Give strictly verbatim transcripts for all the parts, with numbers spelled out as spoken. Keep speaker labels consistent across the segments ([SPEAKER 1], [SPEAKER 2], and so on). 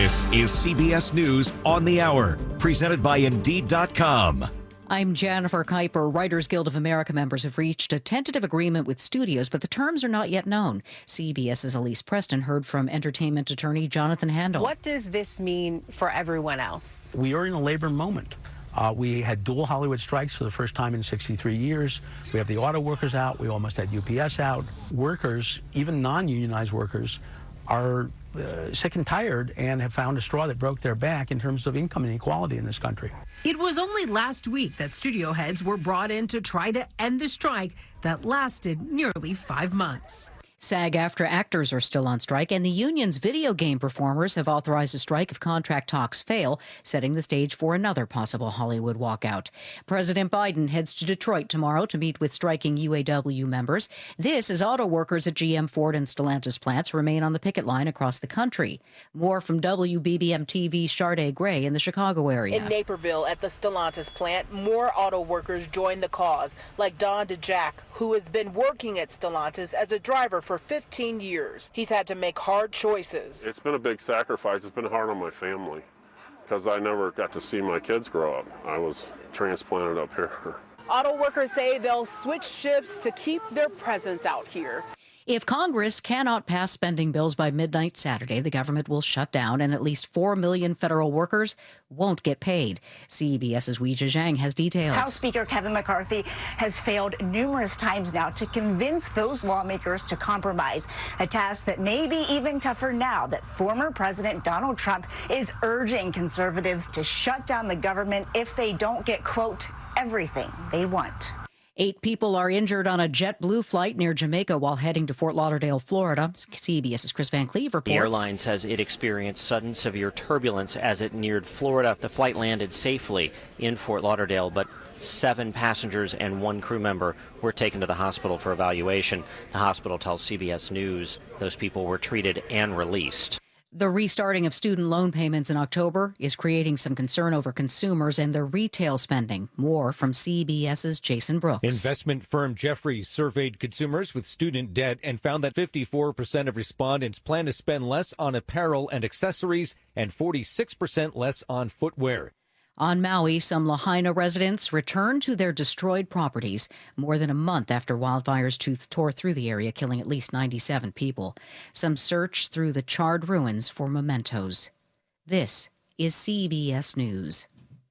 [SPEAKER 1] This is C B S News on the Hour, presented by Indeed dot com.
[SPEAKER 2] I'm Jennifer Kuiper. Writers Guild of America members have reached a tentative agreement with studios, but the terms are not yet known. CBS's Elise Preston heard from entertainment attorney Jonathan Handel.
[SPEAKER 3] What does this mean for everyone else?
[SPEAKER 4] We are in a labor moment. Uh, we had dual Hollywood strikes for the first time in sixty-three years. We have the auto workers out. We almost had U P S out. Workers, even non-unionized workers, are uh, sick and tired and have found a straw that broke their back in terms of income inequality in this country.
[SPEAKER 5] It was only last week that studio heads were brought in to try to end the strike that lasted nearly five months.
[SPEAKER 2] SAG-AFTRA actors are still on strike, and the union's video game performers have authorized a strike if contract talks fail, setting the stage for another possible Hollywood walkout. President Biden heads to Detroit tomorrow to meet with striking U A W members. This as auto workers at G M, Ford, and Stellantis plants remain on the picket line across the country. More from W B B M T V's Sharday Gray in the Chicago area.
[SPEAKER 6] In Naperville at the Stellantis plant, more auto workers joined the cause, like Don DeJack, who has been working at Stellantis as a driver for fifteen years. He's had to make hard choices.
[SPEAKER 7] It's been a big sacrifice. It's been hard on my family because I never got to see my kids grow up. I was transplanted up here.
[SPEAKER 6] Auto workers say they'll switch shifts to keep their presence out here.
[SPEAKER 2] If Congress cannot pass spending bills by midnight Saturday, the government will shut down and at least four million federal workers won't get paid. CBS's Weijia Zhang has details.
[SPEAKER 8] House Speaker Kevin McCarthy has failed numerous times now to convince those lawmakers to compromise, a task that may be even tougher now that former President Donald Trump is urging conservatives to shut down the government if they don't get, quote, everything they want.
[SPEAKER 2] Eight people are injured on a JetBlue flight near Jamaica while heading to Fort Lauderdale, Florida. CBS's Chris Van Cleve reports.
[SPEAKER 9] The airline says it experienced sudden severe turbulence as it neared Florida. The flight landed safely in Fort Lauderdale, but seven passengers and one crew member were taken to the hospital for evaluation. The hospital tells C B S News those people were treated and released.
[SPEAKER 2] The restarting of student loan payments in October is creating some concern over consumers and their retail spending. More from CBS's Jason Brooks.
[SPEAKER 10] Investment firm Jefferies surveyed consumers with student debt and found that fifty-four percent of respondents plan to spend less on apparel and accessories and forty-six percent less on footwear.
[SPEAKER 2] On Maui, some Lahaina residents returned to their destroyed properties more than a month after wildfires tore through the area, killing at least ninety-seven people. Some searched through the charred ruins for mementos. This is C B S News.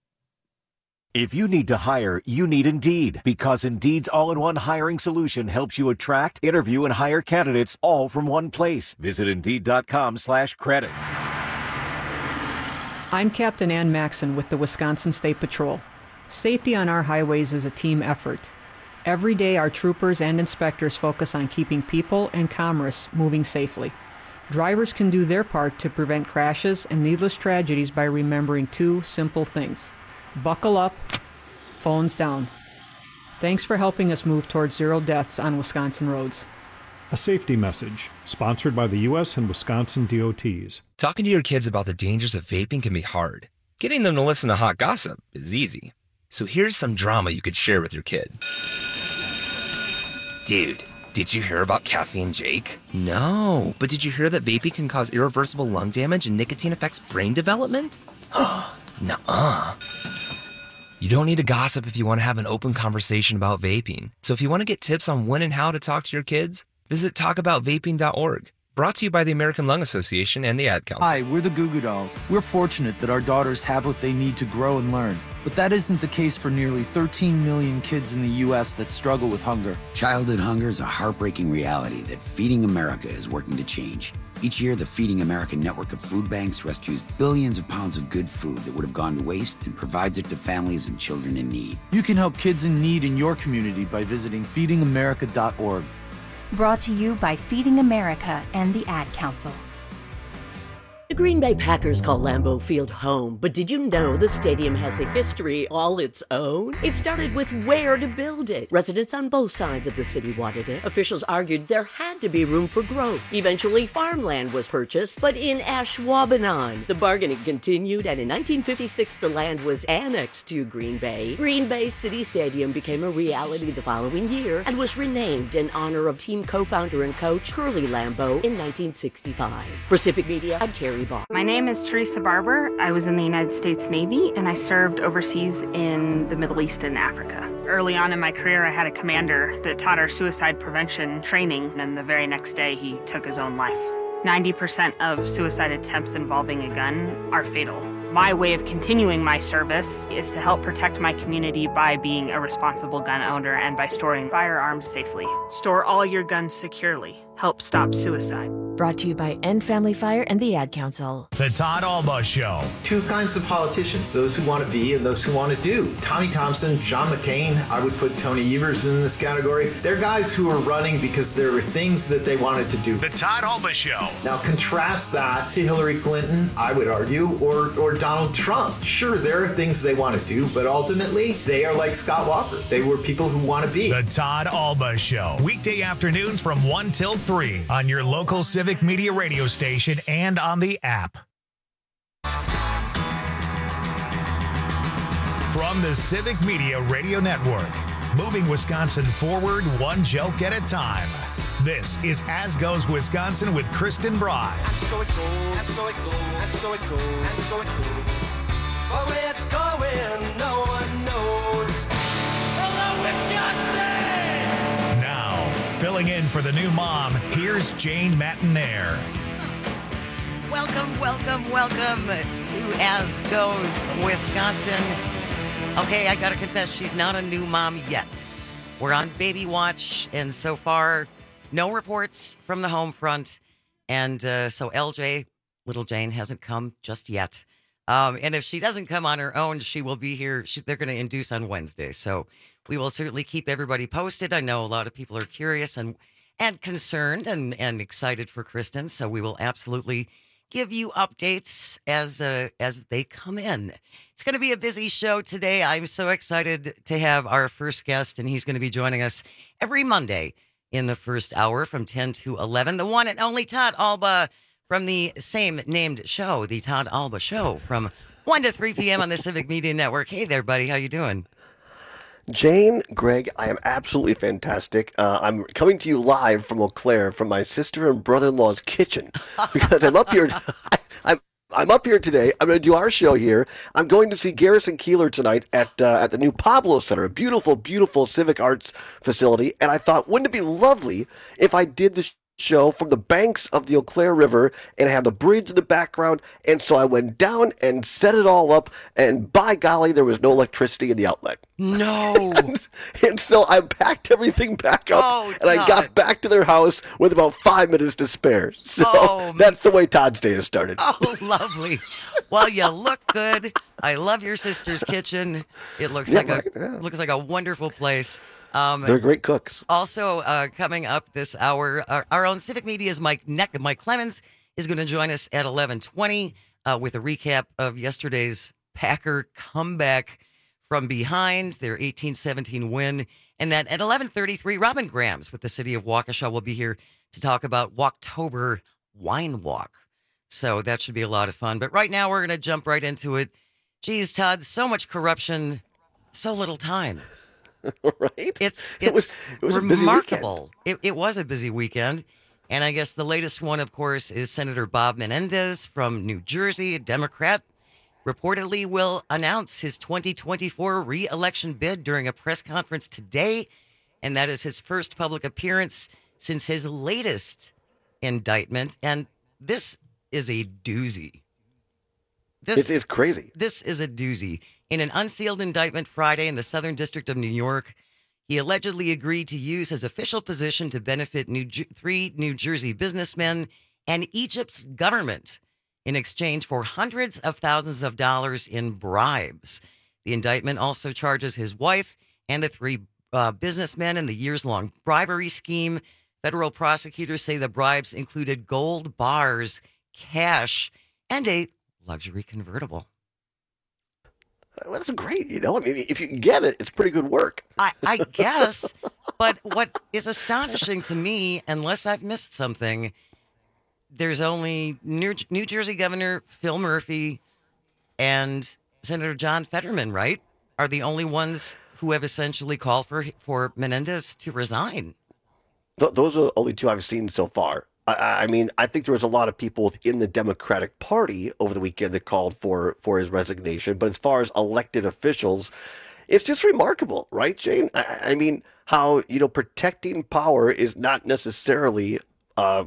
[SPEAKER 1] If you need to hire, you need Indeed, because Indeed's all-in-one hiring solution helps you attract, interview, and hire candidates all from one place. Visit Indeed dot com slash credit.
[SPEAKER 11] I'm Captain Ann Maxon with the Wisconsin State Patrol. Safety on our highways is a team effort. Every day, our troopers and inspectors focus on keeping people and commerce moving safely. Drivers can do their part to prevent crashes and needless tragedies by remembering two simple things. Buckle up, phones down. Thanks for helping us move towards zero deaths on Wisconsin roads.
[SPEAKER 12] A safety message, sponsored by the U S and Wisconsin D O Ts.
[SPEAKER 13] Talking to your kids about the dangers of vaping can be hard. Getting them to listen to hot gossip is easy. So here's some drama you could share with your kid. Dude, did you hear about Cassie and Jake? No, but did you hear that vaping can cause irreversible lung damage and nicotine affects brain development? Nuh-uh. You don't need to gossip if you want to have an open conversation about vaping. So if you want to get tips on when and how to talk to your kids, visit talk about vaping dot org. Brought to you by the American Lung Association and the Ad Council.
[SPEAKER 14] Hi, we're the Goo Goo Dolls. We're fortunate that our daughters have what they need to grow and learn. But that isn't the case for nearly thirteen million kids in the U S that struggle with hunger.
[SPEAKER 15] Childhood hunger is a heartbreaking reality that Feeding America is working to change. Each year, the Feeding America network of food banks rescues billions of pounds of good food that would have gone to waste and provides it to families and children in need.
[SPEAKER 14] You can help kids in need in your community by visiting feeding america dot org.
[SPEAKER 16] Brought to you by Feeding America and the Ad Council.
[SPEAKER 17] The Green Bay Packers call Lambeau Field home, but did you know the stadium has a history all its own? It started with where to build it. Residents on both sides of the city wanted it. Officials argued there had to be room for growth. Eventually, farmland was purchased, but in Ashwaubenon. The bargaining continued, and in nineteen fifty-six, the land was annexed to Green Bay. Green Bay City Stadium became a reality the following year and was renamed in honor of team co-founder and coach Curly Lambeau in nineteen sixty-five. For Civic Media, I'm Terry
[SPEAKER 18] volleyball.
[SPEAKER 19] My name is Teresa Barber. I was in the United States Navy, and I served overseas in the Middle East and Africa. Early on in my career, I had a commander that taught our suicide prevention training, and the very next day, he took his own life. ninety percent of suicide attempts involving a gun are fatal. My way of continuing my service is to help protect my community by being a responsible gun owner and by storing firearms safely. Store all your guns securely. Help stop suicide.
[SPEAKER 18] Brought to you by End Family Fire and the Ad Council.
[SPEAKER 20] The Todd Alba Show.
[SPEAKER 21] Two kinds of politicians, those who want to be and those who want to do. Tommy Thompson, John McCain, I would put Tony Evers in this category. They're guys who are running because there were things that they wanted to do.
[SPEAKER 20] The Todd Alba Show.
[SPEAKER 21] Now contrast that to Hillary Clinton, I would argue, or, or Donald Trump. Sure, there are things they want to do, but ultimately, they are like Scott Walker. They were people who want to be.
[SPEAKER 20] The Todd Alba Show. Weekday afternoons from one till three on your local Civic Media radio station and on the app. From the Civic Media Radio Network, moving Wisconsin forward one joke at a time. This is As Goes Wisconsin with Kristen Bry.
[SPEAKER 22] And so it goes, and so it goes, and so it goes, and so it goes. But where it's going, no one knows. Hello, Wisconsin!
[SPEAKER 20] Now, filling in for the new mom, here's Jane Matinaire.
[SPEAKER 23] Welcome, welcome, welcome to As Goes Wisconsin. Okay, I gotta confess, she's not a new mom yet. We're on baby watch, and so far, no reports from the home front. And uh, so L J, little Jane, hasn't come just yet. Um, and if she doesn't come on her own, she will be here. She, they're going to induce on Wednesday. So we will certainly keep everybody posted. I know a lot of people are curious and and concerned and, and excited for Kristen. So we will absolutely give you updates as uh, as they come in. It's going to be a busy show today. I'm so excited to have our first guest, and he's going to be joining us every Monday in the first hour from ten to eleven. The one and only Todd Alba from the same named show, The Todd Alba Show, from one to three p.m. on the Civic Media Network. Hey there, buddy. How you doing?
[SPEAKER 24] Jane, Greg, I am absolutely fantastic. Uh, I'm coming to you live from Eau Claire, from my sister and brother-in-law's kitchen, because I'm up here. I'm I'm up here today. I'm going to do our show here. I'm going to see Garrison Keillor tonight at uh, at the new Pablo Center, a beautiful, beautiful civic arts facility. And I thought, wouldn't it be lovely if I did the show from the banks of the Eau Claire River and have the bridge in the background? And so I went down and set it all up, and by golly, there was no electricity in the outlet.
[SPEAKER 23] No.
[SPEAKER 24] and, and so I packed everything back up,
[SPEAKER 23] oh,
[SPEAKER 24] and I got back to their house with about five minutes to spare. So
[SPEAKER 23] oh,
[SPEAKER 24] that's the way Todd's day has started.
[SPEAKER 23] Oh, lovely. Well, you look good. I love your sister's kitchen. It looks
[SPEAKER 24] Yeah,
[SPEAKER 23] like
[SPEAKER 24] right,
[SPEAKER 23] a
[SPEAKER 24] yeah.
[SPEAKER 23] looks like a wonderful place. Um,
[SPEAKER 24] They're great cooks.
[SPEAKER 23] Also, uh, coming up this hour, our, our own Civic Media's Mike Neck, Mike Clemens is going to join us at eleven twenty uh, with a recap of yesterday's Packer comeback from behind, their eighteen seventeen win. And then at eleven thirty-three, Robin Grams with the City of Waukesha will be here to talk about Walktober Wine Walk. So that should be a lot of fun. But right now, we're going to jump right into it. Geez, Todd, so much corruption, so little time.
[SPEAKER 24] Right?
[SPEAKER 23] It's it's
[SPEAKER 24] It was- it was a busy
[SPEAKER 23] remarkable. It, it was a busy weekend. And I guess the latest one, of course, is Senator Bob Menendez from New Jersey, a Democrat, reportedly will announce his twenty twenty-four re-election bid during a press conference today. And that is his first public appearance since his latest indictment. And this is a doozy. This,
[SPEAKER 24] It's, it's crazy.
[SPEAKER 23] This is a doozy. In an unsealed indictment Friday in the Southern District of New York, he allegedly agreed to use his official position to benefit New Jer- three New Jersey businessmen and Egypt's government in exchange for hundreds of thousands of dollars in bribes. The indictment also charges his wife and the three uh, businessmen in the years-long bribery scheme. Federal prosecutors say the bribes included gold bars, cash, and a luxury convertible.
[SPEAKER 24] Well, that's great. You know, I mean, if you can get it, it's pretty good work.
[SPEAKER 23] I, I guess. But what is astonishing to me, unless I've missed something, there's only New, New Jersey Governor Phil Murphy and Senator John Fetterman, right, are the only ones who have essentially called for for Menendez to resign.
[SPEAKER 24] Th- those are the only two I've seen so far. I, I mean, I think there was a lot of people within the Democratic Party over the weekend that called for for his resignation. But as far as elected officials, it's just remarkable, right, Jane? I, I mean, how, you know, protecting power is not necessarily uh,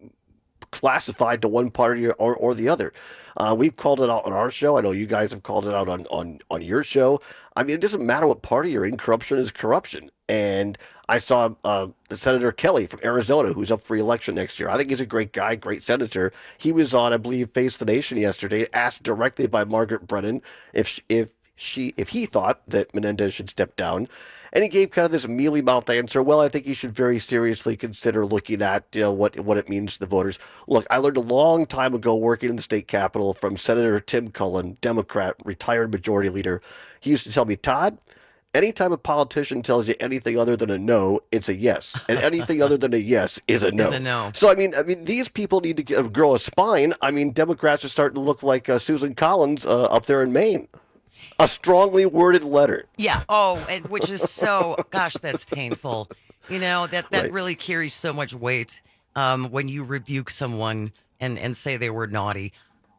[SPEAKER 24] classified to one party or, or the other. Uh, we've called it out on our show. I know you guys have called it out on, on, on your show. I mean, it doesn't matter what party you're in. Corruption is corruption. And I saw uh, the Senator Kelly from Arizona, who's up for election next year. I think he's a great guy, great senator. He was on, I believe, Face the Nation yesterday, asked directly by Margaret Brennan if she, if she if he thought that Menendez should step down. And he gave kind of this mealy-mouthed answer. Well, I think he should very seriously consider looking at, you know, what what it means to the voters. Look, I learned a long time ago working in the state capitol from Senator Tim Cullen, Democrat, retired majority leader. He used to tell me, Todd, anytime a politician tells you anything other than a no, it's a yes, and anything other than a yes is a no.
[SPEAKER 23] Is a no.
[SPEAKER 24] So I mean, I mean, these people need to get, grow a spine. I mean, Democrats are starting to look like uh, Susan Collins uh, up there in Maine. A strongly worded letter.
[SPEAKER 23] Yeah. Oh, and which is so, gosh, that's painful. You know, that, that
[SPEAKER 24] Right.
[SPEAKER 23] really carries so much weight um, when you rebuke someone and, and say they were naughty.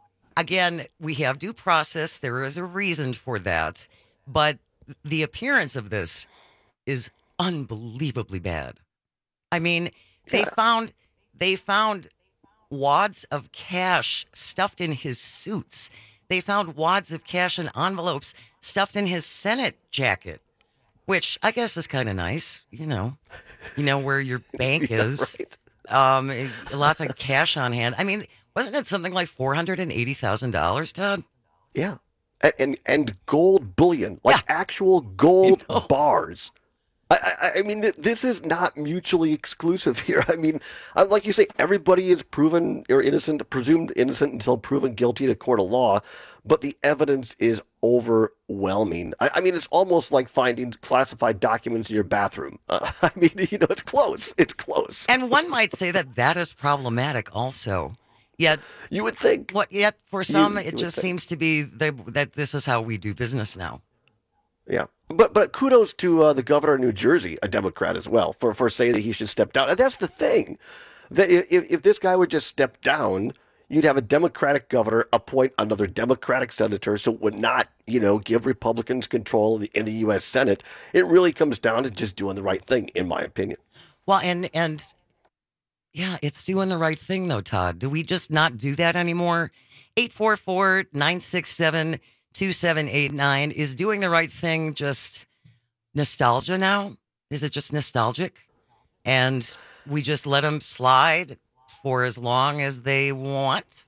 [SPEAKER 23] Again, we have due process. There is a reason for that. But the appearance of this is unbelievably bad. I mean, they
[SPEAKER 24] Yeah.
[SPEAKER 23] found they found wads of cash stuffed in his suits. They found wads of cash and envelopes stuffed in his Senate jacket, which I guess is kind of nice, you know, you know where your bank
[SPEAKER 24] Yeah,
[SPEAKER 23] is.
[SPEAKER 24] right.
[SPEAKER 23] Um, lots of cash on hand. I mean, wasn't it something like four hundred and eighty thousand dollars, Todd?
[SPEAKER 24] Yeah. And and, and gold bullion, like actual gold bars. I, I, I mean, th- this is not mutually exclusive here. I mean, uh, like you say, everybody is proven or innocent, presumed innocent until proven guilty in a court of law, but the evidence is overwhelming. I, I mean, it's almost like finding classified documents in your bathroom. Uh, I mean, you know, it's close. It's close.
[SPEAKER 23] And one might say that that is problematic also. Yet
[SPEAKER 24] you would think.
[SPEAKER 23] What? Yet for some,
[SPEAKER 24] You-
[SPEAKER 23] it
[SPEAKER 24] you would
[SPEAKER 23] just
[SPEAKER 24] think.
[SPEAKER 23] seems to be the, that this is how we do business now.
[SPEAKER 24] Yeah, but but kudos to uh, the governor of New Jersey, a Democrat as well, for, for saying that he should step down. And that's the thing, that if, if this guy would just step down, you'd have a Democratic governor appoint another Democratic senator, so it would not, you know, give Republicans control in the, in the U S Senate. It really comes down to just doing the right thing, in my opinion.
[SPEAKER 23] Well, and and yeah, it's doing the right thing though, Todd. Do we just not do that anymore? eight four four, nine six seven, two seven eight nine. Is doing the right thing just nostalgia now? Is it just nostalgic? And we just let them slide for as long as they want?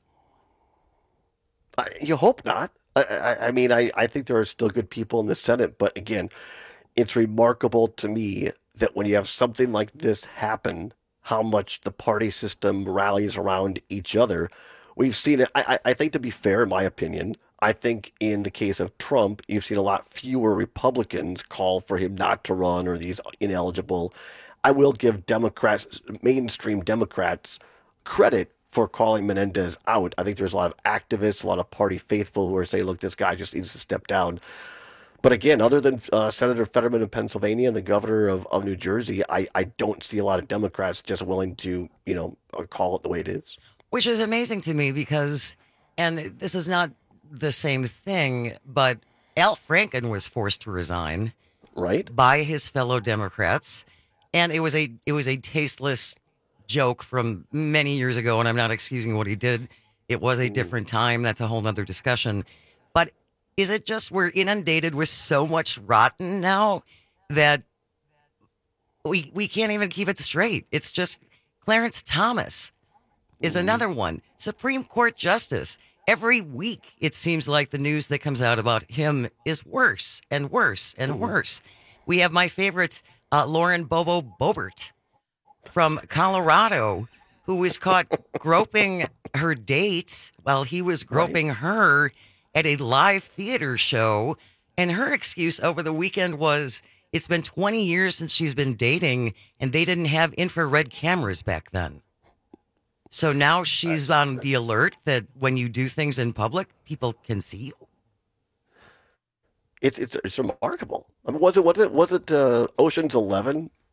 [SPEAKER 24] I, you hope not. I, I, I mean, I, I think there are still good people in the Senate, but again, it's remarkable to me that when you have something like this happen, how much the party system rallies around each other. We've seen it. I, I I think, to be fair, in my opinion, I think in the case of Trump, you've seen a lot fewer Republicans call for him not to run or these ineligible. I will give Democrats, mainstream Democrats, credit for calling Menendez out. I think there's a lot of activists, a lot of party faithful who are saying, look, this guy just needs to step down. But again, other than uh, Senator Fetterman of Pennsylvania and the governor of, of New Jersey, I, I don't see a lot of Democrats just willing to, you know, call it the way it is.
[SPEAKER 23] Which is amazing to me because, and this is not the same thing, but Al Franken was forced to resign,
[SPEAKER 24] right,
[SPEAKER 23] by his fellow Democrats, and it was a it was a tasteless joke from many years ago. And I'm not excusing what he did; it was a different time. That's a whole nother discussion. But is it just we're inundated with so much rotten now that we we can't even keep it straight? It's just Clarence Thomas is another one. Supreme Court Justice. Every week, it seems like the news that comes out about him is worse and worse and worse. We have my favorite, uh, Lauren Bobo Boebert from Colorado, who was caught groping her date while he was groping her at a live theater show. And her excuse over the weekend was, it's been twenty years since she's been dating, and they didn't have infrared cameras back then. So now she's on the alert that when you do things in public, people can see you.
[SPEAKER 24] It's it's it's remarkable. I mean, was it was it was it uh, Ocean's Eleven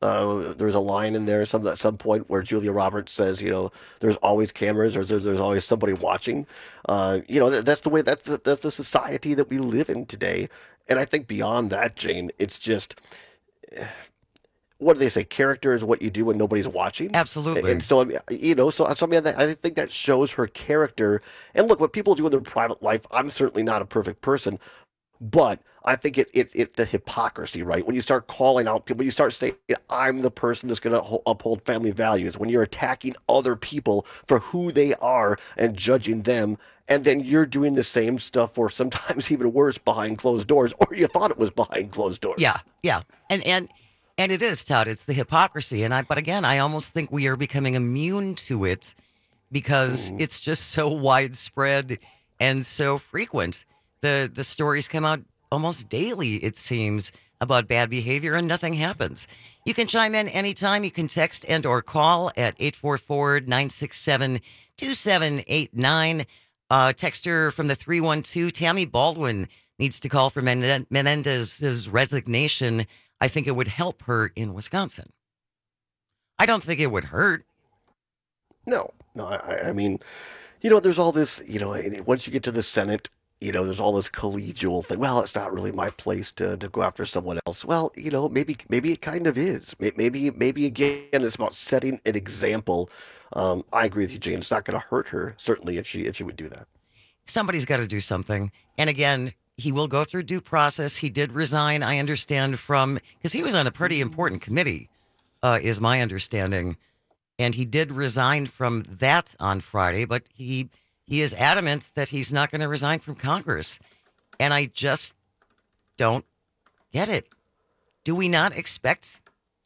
[SPEAKER 24] Uh, there's a line in there some at some point where Julia Roberts says, you know, there's always cameras or there's, there's always somebody watching. Uh, you know, that, that's the way that's the, that's the society that we live in today. And I think beyond that, Jane, it's just. What do they say? Character is what you do when nobody's watching.
[SPEAKER 23] Absolutely.
[SPEAKER 24] And so, I mean, you know, so, so I mean, I think that shows her character. And look, what people do in their private life, I'm certainly not a perfect person, but I think it, it, it's the hypocrisy, right? When you start calling out people, when you start saying, I'm the person that's going to uphold family values, when you're attacking other people for who they are and judging them, and then you're doing the same stuff or sometimes even worse behind closed doors, or you thought it was behind closed doors.
[SPEAKER 23] Yeah, yeah. And, and, And it is, Todd. It's the hypocrisy. And I, but again, I almost think we are becoming immune to it because mm. it's just so widespread and so frequent. The the stories come out almost daily, it seems, about bad behavior and nothing happens. You can chime in anytime. You can text and or call at eight four four, nine six seven, two seven eight nine. Uh, texter from the three one two, Tammy Baldwin needs to call for Men- Menendez's resignation. I think it would help her in Wisconsin. I don't think it would hurt.
[SPEAKER 24] No, no. I, I mean, you know, there's all this, you know, once you get to the Senate, you know, there's all this collegial thing. Well, it's not really my place to, to go after someone else. Well, you know, maybe maybe it kind of is. Maybe, maybe again, it's about setting an example. Um, I agree with you, Jane. It's not going to hurt her, certainly, if she if she would do that.
[SPEAKER 23] Somebody's got to do something. And again, he will go through due process. He did resign, I understand, from, because he was on a pretty important committee, uh, is my understanding. And he did resign from that on Friday, but he he is adamant that he's not going to resign from Congress. And I just don't get it. Do we not expect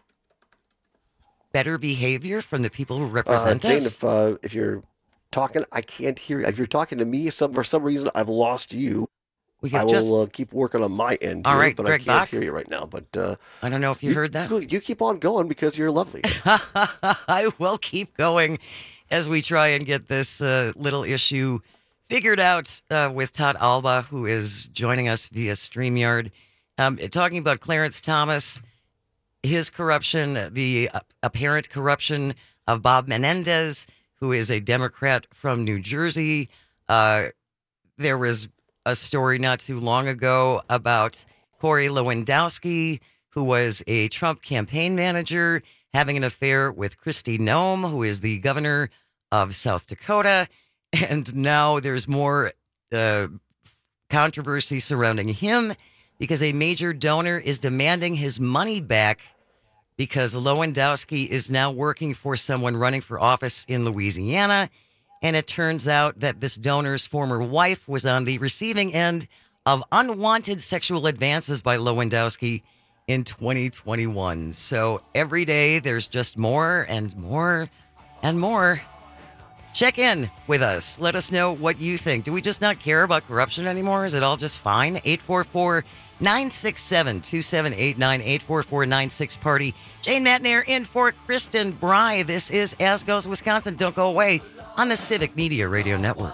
[SPEAKER 23] better behavior from the people who represent
[SPEAKER 24] uh, Jane,
[SPEAKER 23] us?
[SPEAKER 24] If, uh, if you're talking, I can't hear you. If you're talking to me, some, for some reason, I've lost you. I will
[SPEAKER 23] just...
[SPEAKER 24] uh, keep working on my end
[SPEAKER 23] All
[SPEAKER 24] here,
[SPEAKER 23] right,
[SPEAKER 24] but
[SPEAKER 23] Greg
[SPEAKER 24] I can't
[SPEAKER 23] Bach.
[SPEAKER 24] hear you right now. But uh,
[SPEAKER 23] I don't know if you, you heard that.
[SPEAKER 24] You keep on going because you're lovely.
[SPEAKER 23] I will keep going as we try and get this uh, little issue figured out uh, with Todd Alba, who is joining us via StreamYard. Um, talking about Clarence Thomas, his corruption, the uh, apparent corruption of Bob Menendez, who is a Democrat from New Jersey. Uh, there was a story not too long ago about Corey Lewandowski, who was a Trump campaign manager, having an affair with Kristi Noem, who is the governor of South Dakota. And now there's more uh, controversy surrounding him because a major donor is demanding his money back because Lewandowski is now working for someone running for office in Louisiana. And it turns out that this donor's former wife was on the receiving end of unwanted sexual advances by Lewandowski in twenty twenty-one. So every day there's just more and more and more. Check in with us. Let us know what you think. Do we just not care about corruption anymore? Is it all just fine? eight four four, nine six seven, two seven eight nine, eight four four nine six party. Jane Matnair in for Kristen Bry. This is As Goes Wisconsin. Don't go away on the Civic Media Radio Network.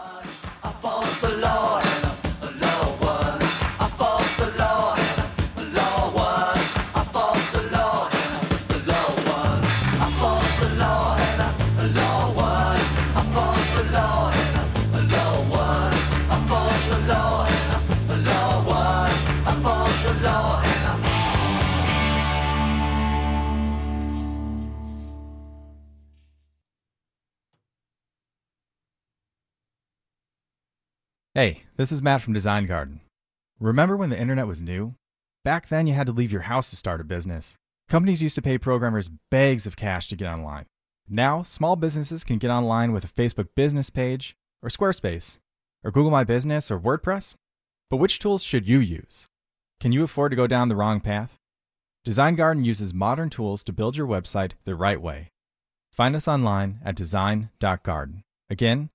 [SPEAKER 3] Hey, this is Matt from Design Garden. Remember when the internet was new? Back then you had to leave your house to start a business. Companies used to pay programmers bags of cash to get online. Now, small businesses can get online with a Facebook business page, or Squarespace, or Google My Business, or WordPress. But which tools should you use? Can you afford to go down the wrong path? Design Garden uses modern tools to build your website the right way. Find us online at design dot garden. Again,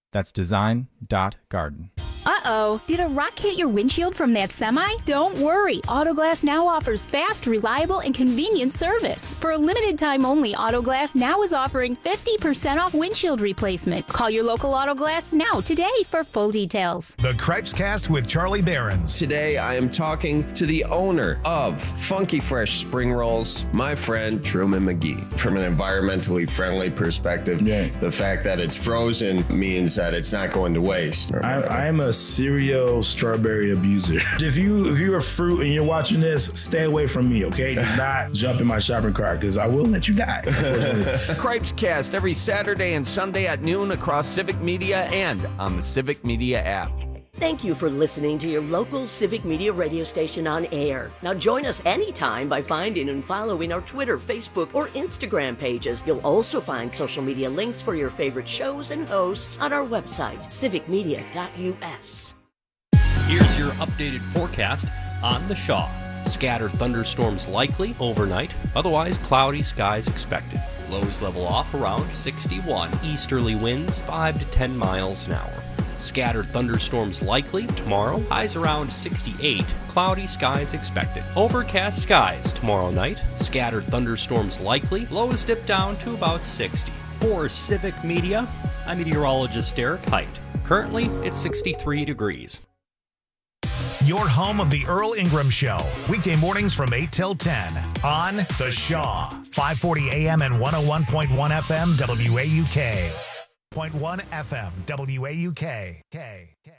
[SPEAKER 3] That's design dot garden.
[SPEAKER 4] Uh-oh, did a rock hit your windshield from that semi? Don't worry, Autoglass Now offers fast, reliable, and convenient service. For a limited time only, Autoglass Now is offering fifty percent off windshield replacement. Call your local Autoglass Now today for full details.
[SPEAKER 20] The Cripes Cast with Charlie Behrens.
[SPEAKER 5] Today I am talking to the owner of Funky Fresh Spring Rolls, my friend Truman McGee. From an environmentally friendly perspective, yeah. the fact that it's frozen means that it's not going to waste.
[SPEAKER 6] I, I'm a serial strawberry abuser. If you if you're a fruit and you're watching this, stay away from me, okay? Do not jump in my shopping cart because I will let you die.
[SPEAKER 7] Cripes Cast every Saturday and Sunday at noon across Civic Media and on the Civic Media app.
[SPEAKER 17] Thank you for listening to your local Civic Media radio station on air. Now join us anytime by finding and following our Twitter, Facebook, or Instagram pages. You'll also find social media links for your favorite shows and hosts on our website, civic media dot u s.
[SPEAKER 25] Here's your updated forecast on the Shaw. Scattered thunderstorms likely overnight, otherwise cloudy skies expected. Lows level off around sixty-one. Easterly winds five to ten miles an hour. Scattered thunderstorms likely tomorrow, highs around sixty-eight, cloudy skies expected. Overcast skies tomorrow night, scattered thunderstorms likely, lows dip down to about sixty. For Civic Media, I'm meteorologist Derek Height. Currently, it's sixty-three degrees.
[SPEAKER 20] Your home of the Earl Ingram Show, weekday mornings from eight till ten on The Shaw, five forty A M and one oh one point one F M W A U K. point one F M W A U K. K. K.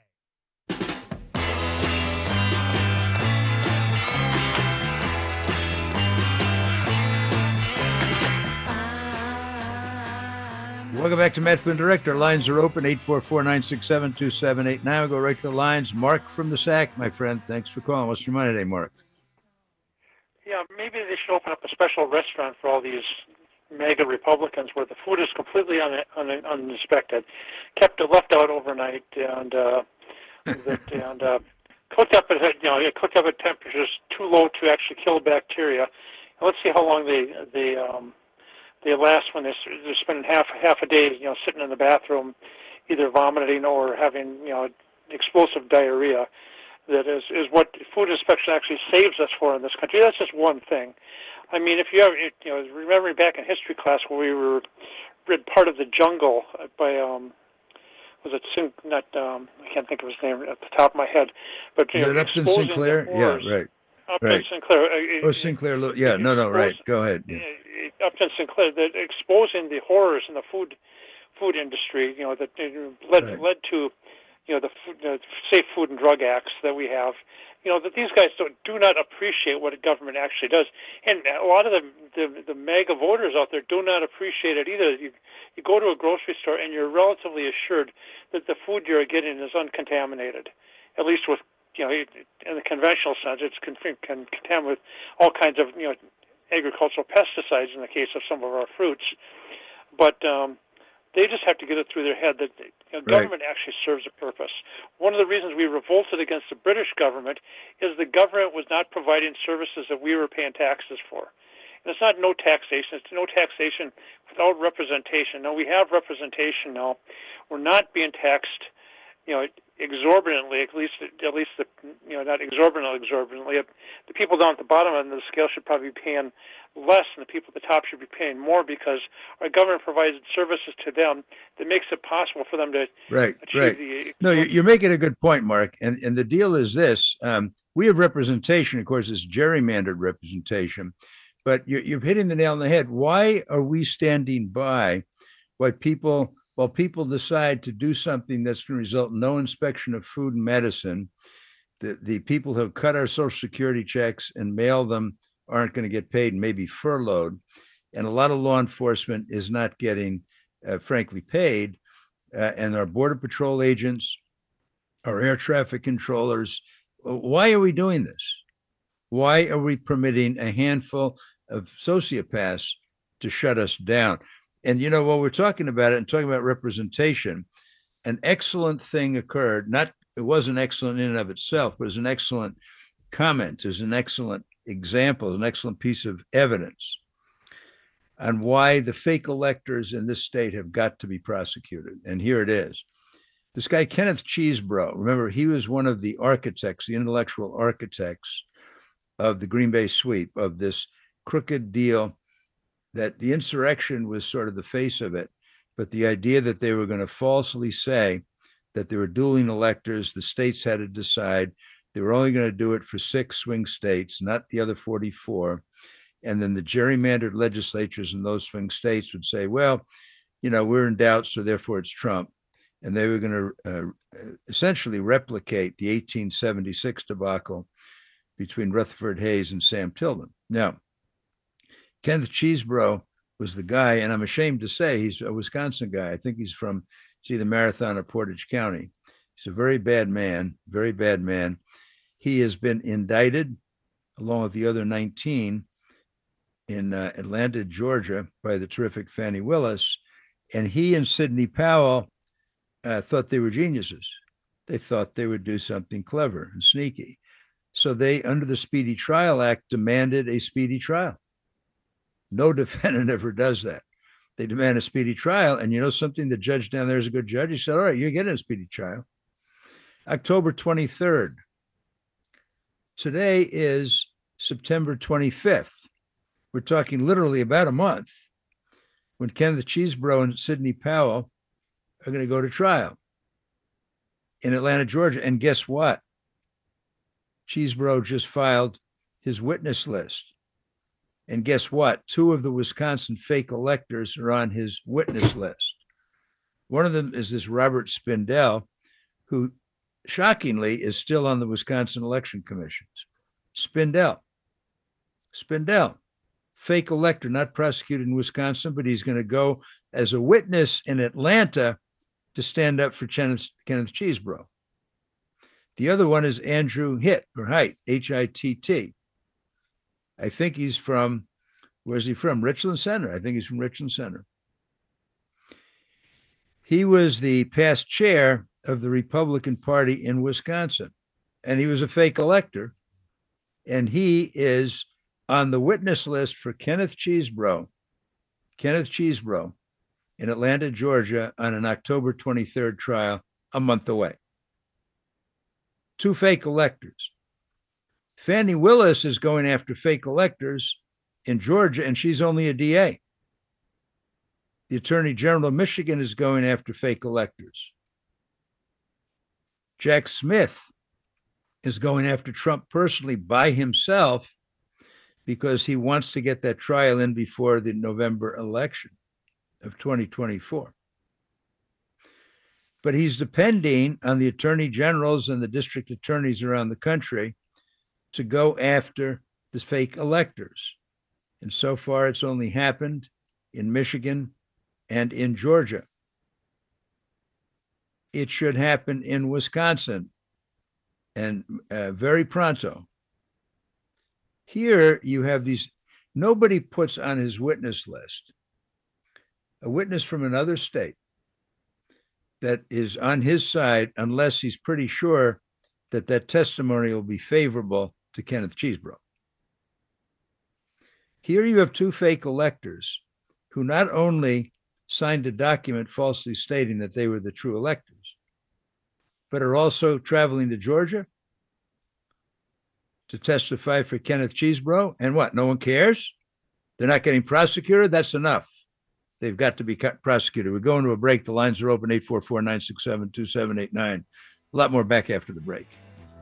[SPEAKER 26] Welcome back to Matt Flynn Direct. Our lines are open, eight four four, nine six seven, two seven eight nine. Go right to the lines. Mark from the S A C, my friend. Thanks for calling. What's your mind today, Mark?
[SPEAKER 27] Yeah, maybe they should open up a special restaurant for all these mega Republicans where the food is completely un, un, uninspected, kept left out overnight, and uh, that, and uh, cooked up at you know cooked up at temperatures too low to actually kill bacteria. And let's see how long they they um, they last when they're, they're spending half half a day you know sitting in the bathroom, either vomiting or having you know explosive diarrhea. That is is what food inspection actually saves us for in this country. That's just one thing. I mean, if you ever, you know, remembering back in history class where we were read Part of the Jungle by, um, was it Sin, not, um, I can't think of his name at the top of my head, but you
[SPEAKER 26] Is
[SPEAKER 27] know,
[SPEAKER 26] it Upton Sinclair? Yeah, right.
[SPEAKER 27] Upton
[SPEAKER 26] right.
[SPEAKER 27] Sinclair. Uh,
[SPEAKER 26] oh, Sinclair. Yeah, no, no, right. Go ahead. Yeah.
[SPEAKER 27] Upton Sinclair, that exposing the horrors in the food food industry, you know, that led right. led to, you know, the uh, Safe Food and Drug Acts that we have. You know, that these guys don't, do not appreciate what a government actually does. And a lot of the, the, the mega voters out there do not appreciate it either. You, you go to a grocery store and you're relatively assured that the food you're getting is uncontaminated, at least with, you know, in the conventional sense, it's con- con- contaminated with all kinds of, you know, agricultural pesticides in the case of some of our fruits. But um, they just have to get it through their head that you know, government right. actually serves a purpose. One of the reasons we revolted against the British government is the government was not providing services that we were paying taxes for. And it's not no taxation. It's no taxation without representation. Now, we have representation now. We're not being taxed, you know, exorbitantly, at least, at least the, you know, not exorbitantly, exorbitantly. The people down at the bottom end of the scale should probably be paying less, and the people at the top should be paying more because our government provides services to them that makes it possible for them to
[SPEAKER 26] right,
[SPEAKER 27] achieve
[SPEAKER 26] right.
[SPEAKER 27] the...
[SPEAKER 26] No, you're making a good point, Mark. And, and the deal is this. Um, we have representation. Of course, it's gerrymandered representation. But you're, you're hitting the nail on the head. Why are we standing by while people, while people decide to do something that's going to result in no inspection of food and medicine? The, the people who cut our Social Security checks and mail them aren't going to get paid and maybe furloughed. And a lot of law enforcement is not getting, uh, frankly, paid. Uh, and our Border Patrol agents, our air traffic controllers, why are we doing this? Why are we permitting a handful of sociopaths to shut us down? And, you know, while we're talking about it and talking about representation, an excellent thing occurred. Not, it wasn't excellent in and of itself, but it was an excellent comment. It was an excellent example, an excellent piece of evidence on why the fake electors in this state have got to be prosecuted. And here it is. This guy, Kenneth Chesebro, remember, he was one of the architects, the intellectual architects of the Green Bay sweep, of this crooked deal, that the insurrection was sort of the face of it. But the idea that they were going to falsely say that there were dueling electors, the states had to decide. They were only going to do it for six swing states, not the other forty-four. And then the gerrymandered legislatures in those swing states would say, well, you know, we're in doubt, so therefore it's Trump. And they were going to uh, essentially replicate the eighteen seventy-six debacle between Rutherford Hayes and Sam Tilden. Now, Kenneth Chesebro was the guy, and I'm ashamed to say he's a Wisconsin guy. I think he's from, it's either Marathon or Portage County. He's a very bad man, very bad man. He has been indicted, along with the other nineteen, in uh, Atlanta, Georgia, by the terrific Fani Willis. And he and Sidney Powell uh, thought they were geniuses. They thought they would do something clever and sneaky. So they, under the Speedy Trial Act, demanded a speedy trial. No defendant ever does that. They demand a speedy trial. And you know something? The judge down there is a good judge. He said, all right, you're getting a speedy trial. October twenty-third. Today is September twenty-fifth. We're talking literally about a month when Kenneth Chesebro and Sidney Powell are going to go to trial in Atlanta, Georgia. And guess what? Chesebro just filed his witness list. And guess what? Two of the Wisconsin fake electors are on his witness list. One of them is this Robert Spindell, who shockingly is still on the Wisconsin Election Commissions. Spindell. Spindell, fake elector, not prosecuted in Wisconsin, but he's going to go as a witness in Atlanta to stand up for Kenneth, Kenneth Chesebro. The other one is Andrew Hitt, or Hitt, H I T T. I think he's from, where's he from? Richland Center. I think he's from Richland Center. He was the past chair of the Republican Party in Wisconsin, and he was a fake elector. And he is on the witness list for Kenneth Chesebro, Kenneth Chesebro in Atlanta, Georgia, on an October twenty-third trial, a month away. Two fake electors. Fani Willis is going after fake electors in Georgia, and she's only a D A. The Attorney General of Michigan is going after fake electors. Jack Smith is going after Trump personally by himself because he wants to get that trial in before the November election of twenty twenty-four. But he's depending on the attorney generals and the district attorneys around the country to go after the fake electors. And so far, it's only happened in Michigan and in Georgia. It should happen in Wisconsin, and uh, very pronto. Here you have these, nobody puts on his witness list a witness from another state that is on his side unless he's pretty sure that that testimony will be favorable to Kenneth Chesebro. Here you have two fake electors who not only signed a document falsely stating that they were the true electors, but are also traveling to Georgia to testify for Kenneth Chesebro. And what? No one cares? They're not getting prosecuted? That's enough. They've got to be prosecuted. We're going to a break. The lines are open, eight four four, nine six seven, two seven eight nine. A lot more back after the break.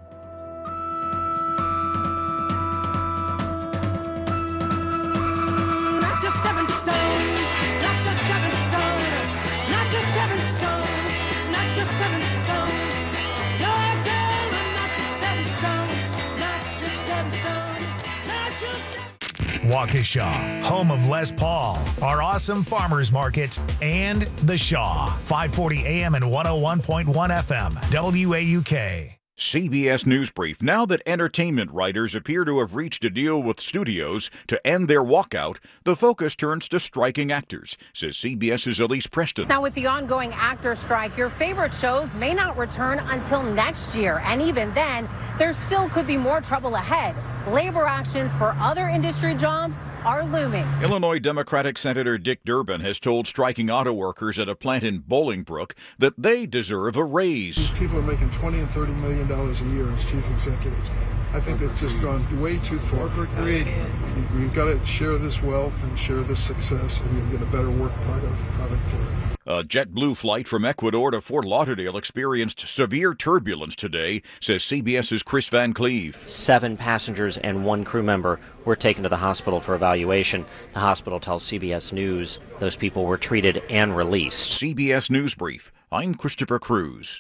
[SPEAKER 22] Not just stepping stone, not just stepping stone, not just stepping stone, not just stepping stone. You're a girl, I'm not just stepping stone, not just stepping stone, not just stepping.
[SPEAKER 20] Waukesha, home of Les Paul, our awesome farmers market, and The Shaw, five forty A M and one oh one point one F M, W A U K.
[SPEAKER 1] C B S News Brief. Now that entertainment writers appear to have reached a deal with studios to end their walkout, the focus turns to striking actors, says CBS's Elise Preston.
[SPEAKER 2] Now, with the ongoing actor strike, your favorite shows may not return until next year. And even then, there still could be more trouble ahead. labor actions for other industry jobs are looming.
[SPEAKER 1] Illinois Democratic Senator Dick Durbin has told striking auto workers at a plant in Bolingbrook that they deserve a raise.
[SPEAKER 8] People are making twenty and thirty million dollars a year as chief executives. I think that's just gone way too far. We've got to share this wealth and share this success, and we'll get a better work product, product for it.
[SPEAKER 1] A JetBlue flight from Ecuador to Fort Lauderdale experienced severe turbulence today, says CBS's Chris Van Cleve.
[SPEAKER 9] Seven passengers and one crew member were taken to the hospital for evaluation. The hospital tells C B S News those people were treated and released.
[SPEAKER 1] C B S News Brief. I'm Christopher Cruz.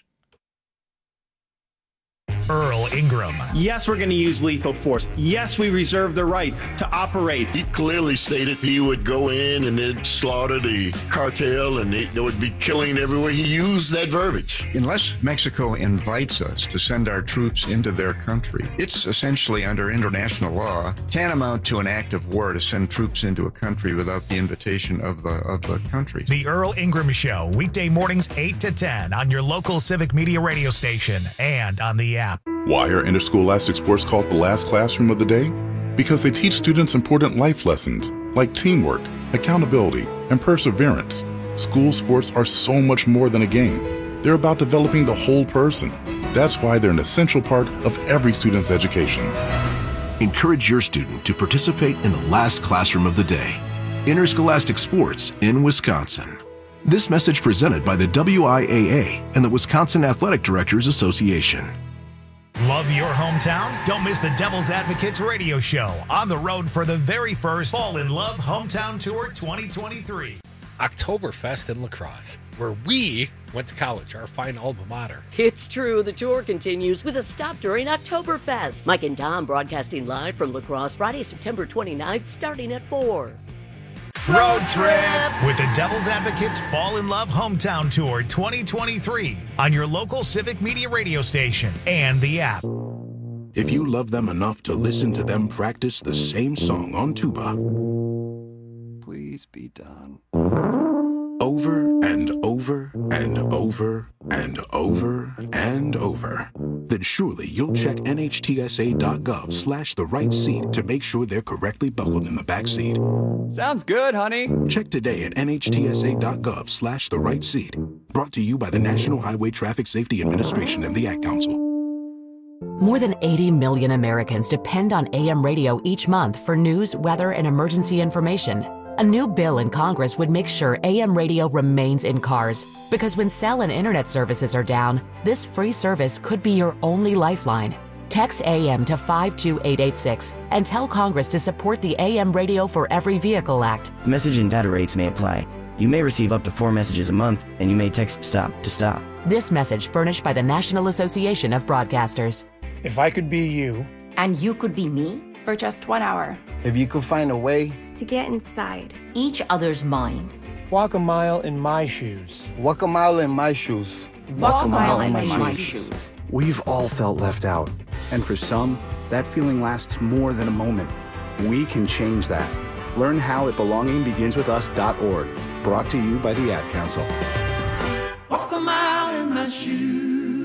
[SPEAKER 20] Earl Ingram.
[SPEAKER 10] Yes, we're going to use lethal force. Yes, we reserve the right to operate.
[SPEAKER 11] He clearly stated he would go in and they'd slaughter the cartel and they, they would be killing everywhere. He used that verbiage.
[SPEAKER 12] Unless Mexico invites us to send our troops into their country, it's essentially under international law tantamount to an act of war to send troops into a country without the invitation of the of the country.
[SPEAKER 20] The Earl Ingram Show, weekday mornings eight to ten on your local Civic Media radio station and on the app.
[SPEAKER 13] Why are interscholastic sports called the last classroom of the day? Because they teach students important life lessons like teamwork, accountability, and perseverance. School sports are so much more than a game. They're about developing the whole person. That's why they're an essential part of every student's education.
[SPEAKER 15] Encourage your student to participate in the last classroom of the day. Interscholastic sports in Wisconsin. This message presented by the W I A A and the Wisconsin Athletic Directors Association.
[SPEAKER 20] Love your hometown? Don't miss the Devil's Advocates radio show on the road for the very first Fall in Love Hometown Tour twenty twenty-three.
[SPEAKER 28] Oktoberfest in La Crosse, where we went to college, our fine alma mater.
[SPEAKER 17] It's true. The tour continues with a stop during Oktoberfest. Mike and Dom broadcasting live from La Crosse Friday, September twenty-ninth, starting at four.
[SPEAKER 20] Road trip with the Devil's Advocates Fall in Love Hometown Tour twenty twenty-three on your local Civic Media radio station and the app.
[SPEAKER 15] If you love them enough to listen to them practice the same song on tuba,
[SPEAKER 29] please be done.
[SPEAKER 15] Over and over and over and over and over, then surely you'll check N H T S A dot gov slash the right seat to make sure they're correctly buckled in the back seat.
[SPEAKER 29] Sounds good, honey.
[SPEAKER 15] Check today at N H T S A dot gov slash the right seat. Brought to you by the National Highway Traffic Safety Administration and the Ad Council.
[SPEAKER 30] More than eighty million Americans depend on A M radio each month for news, weather, and emergency information. A new bill in Congress would make sure A M radio remains in cars, because when cell and internet services are down, this free service could be your only lifeline. Text A M to five two eight eight six and tell Congress to support the A M Radio for Every Vehicle Act.
[SPEAKER 31] Message and data rates may apply. You may receive up to four messages a month, and you may text STOP to stop.
[SPEAKER 30] This message furnished by the National Association of Broadcasters.
[SPEAKER 32] If I could be you.
[SPEAKER 33] And you could be me? For just one hour.
[SPEAKER 32] If you could find a way.
[SPEAKER 33] To get inside each other's mind.
[SPEAKER 32] Walk a mile in my shoes.
[SPEAKER 12] Walk a mile in my shoes.
[SPEAKER 33] Walk, Walk a mile, mile in my, my, my shoes. shoes.
[SPEAKER 34] We've all felt left out. And for some, that feeling lasts more than a moment. We can change that. Learn how at belonging begins with us dot org. Brought to you by the Ad Council.
[SPEAKER 22] Walk a mile in my shoes.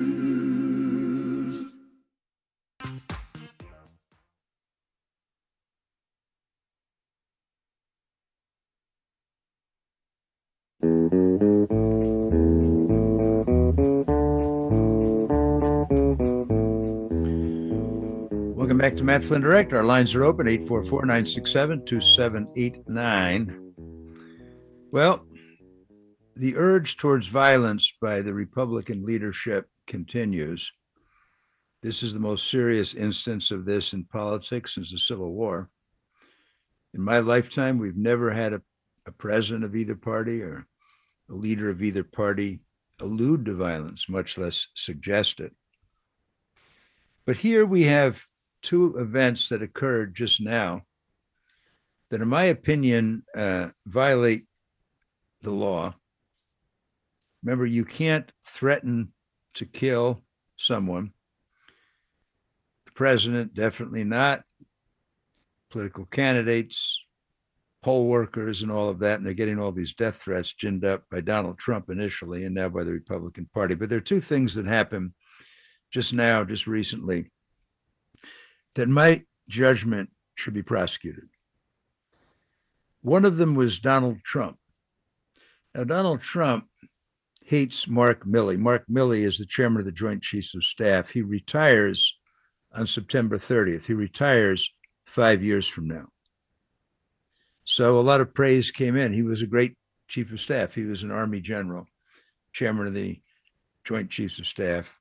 [SPEAKER 26] Welcome back to Matt Flynn Direct. Our lines are open, eight four four, nine six seven, two seven eight nine. Well, the urge towards violence by the Republican leadership continues. This is the most serious instance of this in politics since the Civil War. In my lifetime, we've never had a, a president of either party or a leader of either party allude to violence, much less suggest it. But here we have two events that occurred just now that, in my opinion, uh, violate the law. Remember, you can't threaten to kill someone. The president, definitely not. Political candidates, poll workers, and all of that. And they're getting all these death threats ginned up by Donald Trump initially and now by the Republican Party. But there are two things that happened just now, just recently, that, in my judgment should be prosecuted. One of them was Donald Trump. Now, Donald Trump hates Mark Milley. Mark Milley is the chairman of the Joint Chiefs of Staff. He retires on September thirtieth. He retires five years from now. So a lot of praise came in. He was a great chief of staff. He was an Army general, chairman of the Joint Chiefs of Staff,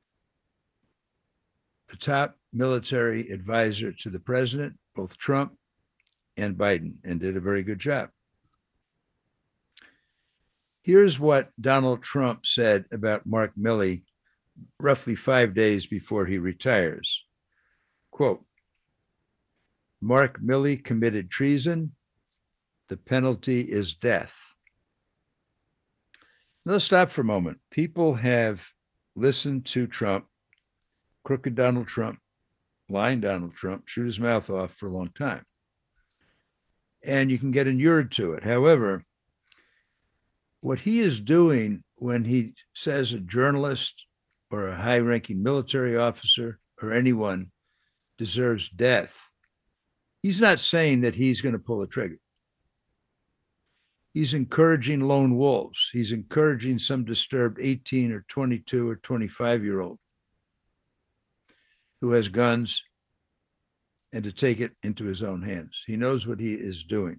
[SPEAKER 26] the top military advisor to the president, both Trump and Biden, and did a very good job. Here's what Donald Trump said about Mark Milley roughly five days before he retires. Quote, Mark Milley committed treason. The penalty is death. Now, let's stop for a moment. People have listened to Trump, crooked Donald Trump, lying Donald Trump, shoot his mouth off for a long time. And you can get inured to it. However, what he is doing when he says a journalist or a high-ranking military officer or anyone deserves death, he's not saying that he's going to pull a trigger. He's encouraging lone wolves. He's encouraging some disturbed eighteen or twenty-two or twenty-five-year-old who has guns and to take it into his own hands. He knows what he is doing.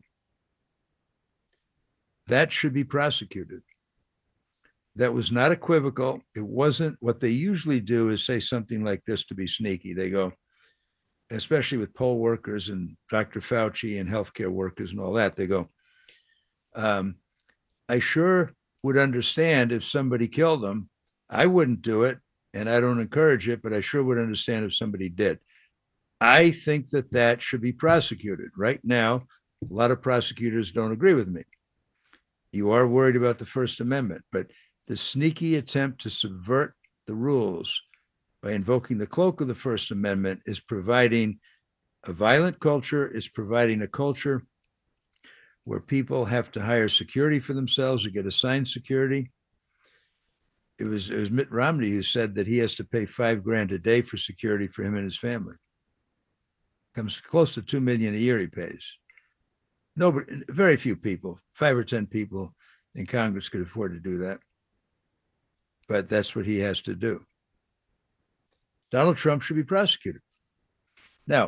[SPEAKER 26] That should be prosecuted. That was not equivocal. It wasn't. What they usually do is say something like this to be sneaky. They go, especially with poll workers and Doctor Fauci and healthcare workers and all that, they go, um, I sure would understand if somebody killed them. I wouldn't do it, and I don't encourage it, but I sure would understand if somebody did. I think that that should be prosecuted. Right now, a lot of prosecutors don't agree with me. You are worried about the First Amendment, but the sneaky attempt to subvert the rules by invoking the cloak of the First Amendment is providing a violent culture, is providing a culture where people have to hire security for themselves or get assigned security. It was, it was Mitt Romney who said that he has to pay five grand a day for security for him and his family. Comes close to two million a year he pays. Nobody, very few people, five or ten people in Congress could afford to do that. But that's what he has to do. Donald Trump should be prosecuted. Now,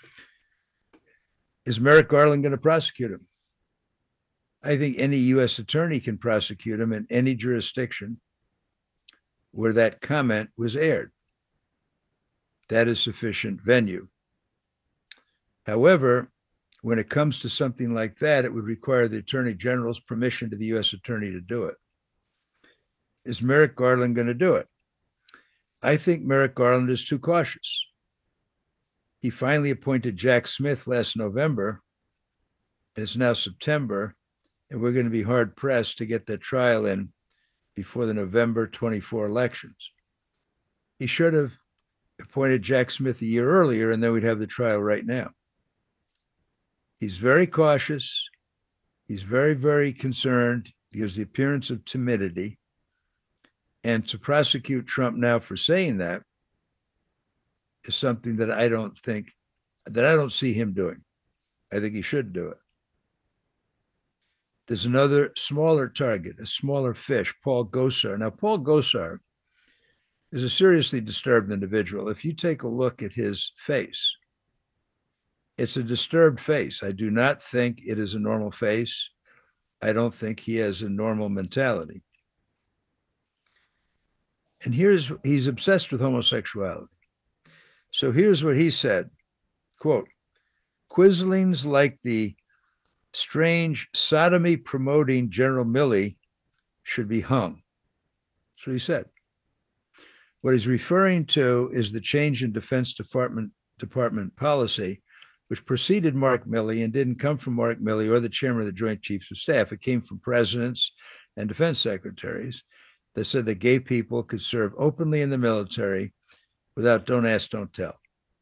[SPEAKER 26] is Merrick Garland going to prosecute him? I think any U S attorney can prosecute him in any jurisdiction where that comment was aired. That is sufficient venue. However, when it comes to something like that, it would require the Attorney General's permission to the U S attorney to do it. Is Merrick Garland going to do it? I think Merrick Garland is too cautious. He finally appointed Jack Smith last November. It's now September, and we're going to be hard pressed to get that trial in before the November twenty-four elections. He should have appointed Jack Smith a year earlier, and then we'd have the trial right now. He's very cautious. He's very, very concerned. He gives the appearance of timidity. And to prosecute Trump now for saying that is something that I don't think, that I don't see him doing. I think he should do it. There's another smaller target, a smaller fish, Paul Gosar. Now, Paul Gosar is a seriously disturbed individual. If you take a look at his face, it's a disturbed face. I do not think it is a normal face. I don't think he has a normal mentality. And here's, he's obsessed with homosexuality. So here's what he said, quote, Quislings like the strange sodomy promoting General Milley should be hung. That's what he said. What he's referring to is the change in Defense Department, Department policy, which preceded Mark Milley and didn't come from Mark Milley or the chairman of the Joint Chiefs of Staff. It came from presidents and defense secretaries that said that gay people could serve openly in the military without don't ask, don't tell.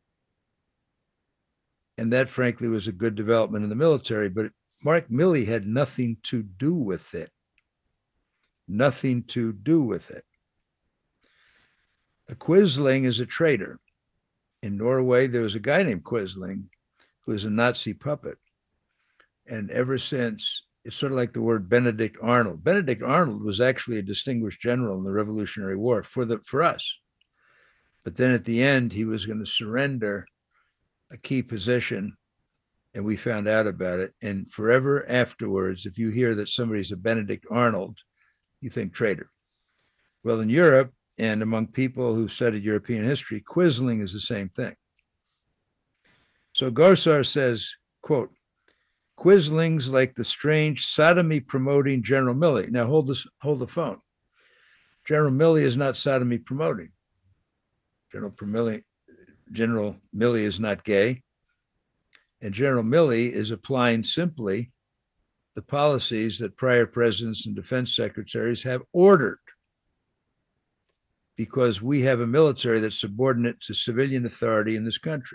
[SPEAKER 26] And that, frankly, was a good development in the military, but Mark Milley had nothing to do with it. Nothing to do with it. A quisling is a traitor. In Norway, there was a guy named Quisling who was a Nazi puppet. And ever since, it's sort of like the word Benedict Arnold. Benedict Arnold was actually a distinguished general in the Revolutionary War for the for us. But then at the end, he was going to surrender a key position, and we found out about it. And forever afterwards, if you hear that somebody's a Benedict Arnold, you think traitor. Well, in Europe and among people who studied European history, Quisling is the same thing. So Gosar says, quote, Quisling's like the strange sodomy promoting General Milley. Now hold this, hold the phone. General Milley is not sodomy promoting. General Milley, General Milley is not gay. And General Milley is applying simply the policies that prior presidents and defense secretaries have ordered, because we have a military that's subordinate to civilian authority in this country.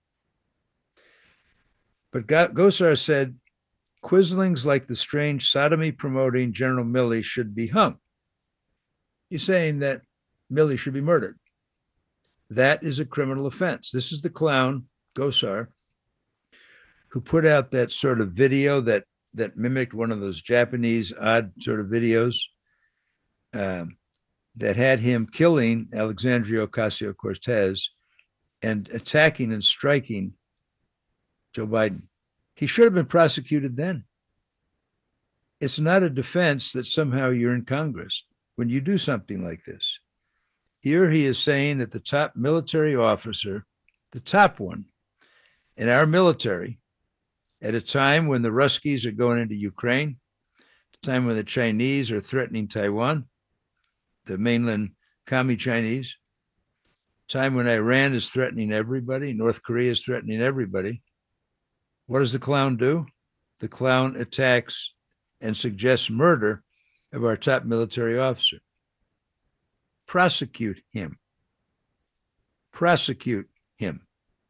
[SPEAKER 26] But Gosar said, Quisling's like the strange sodomy promoting General Milley should be hung. He's saying that Milley should be murdered. That is a criminal offense. This is the clown, Gosar, who put out that sort of video that, that mimicked one of those Japanese odd sort of videos um, that had him killing Alexandria Ocasio-Cortez and attacking and striking Joe Biden. He should have been prosecuted then. It's not a defense that somehow you're in Congress when you do something like this. Here he is saying that the top military officer, the top one in our military, at a time when the Ruskies are going into Ukraine, a time when the Chinese are threatening Taiwan, the mainland commie Chinese, time when Iran is threatening everybody, North Korea is threatening everybody. What does the clown do? The clown attacks and suggests murder of our top military officer. Prosecute him. Prosecute him.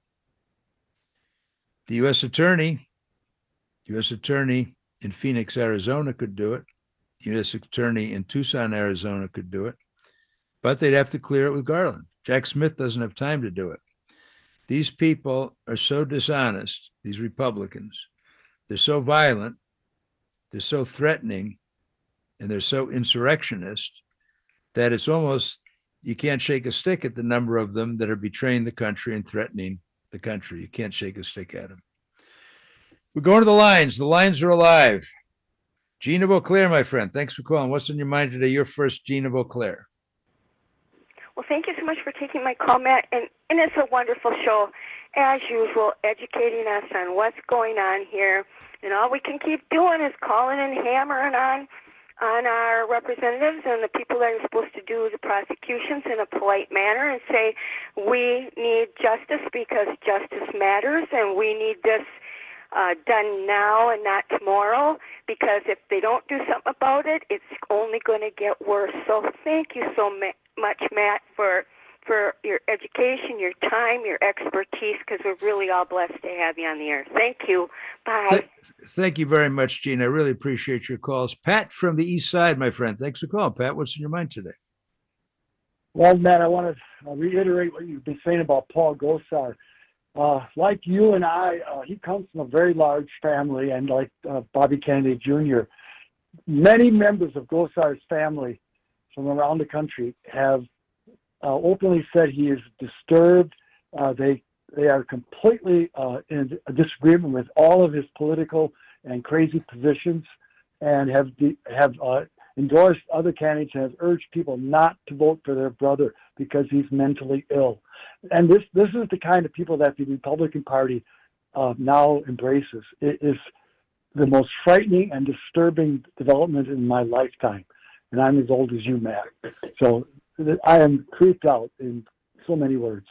[SPEAKER 26] The U S attorney, U S attorney in Phoenix, Arizona could do it. The U S attorney in Tucson, Arizona could do it. But they'd have to clear it with Garland. Jack Smith doesn't have time to do it. These people are so dishonest, these Republicans. They're so violent, they're so threatening, and they're so insurrectionist that it's almost, you can't shake a stick at the number of them that are betraying the country and threatening the country. You can't shake a stick at them. We're going to the lines. The lines are alive. Gina Beauclair, my friend, thanks for calling. What's on your mind today? You're first, Gina Beauclair.
[SPEAKER 3] Well, thank you so much for taking my call, Matt. And, and it's a wonderful show, as usual, educating us on what's going on here. And all we can keep doing is calling and hammering on on our representatives and the people that are supposed to do the prosecutions in a polite manner and say, we need justice because justice matters, and we need this uh, done now and not tomorrow, because if they don't do something about it, it's only going to get worse. So thank you so ma- much, Matt, for for your education, your time, your expertise, because we're really all blessed to have you on the air. Thank you. Bye.
[SPEAKER 26] Th- thank you very much, Gina. I really appreciate your calls. Pat from the East Side, my friend. Thanks for calling, Pat. What's in your mind today?
[SPEAKER 4] Well, Matt, I want to reiterate what you've been saying about Paul Gosar. Uh, like you and I, uh, he comes from a very large family, and like uh, Bobby Kennedy Junior, many members of Gosar's family from around the country have uh, openly said he is disturbed. Uh, they they are completely uh, in disagreement with all of his political and crazy positions, and have de- have uh, endorsed other candidates and have urged people not to vote for their brother because he's mentally ill. And this this is the kind of people that the Republican Party uh, now embraces. It is the most frightening and disturbing development in my lifetime. And I'm as old as you, Matt. So I am creeped out in so many words.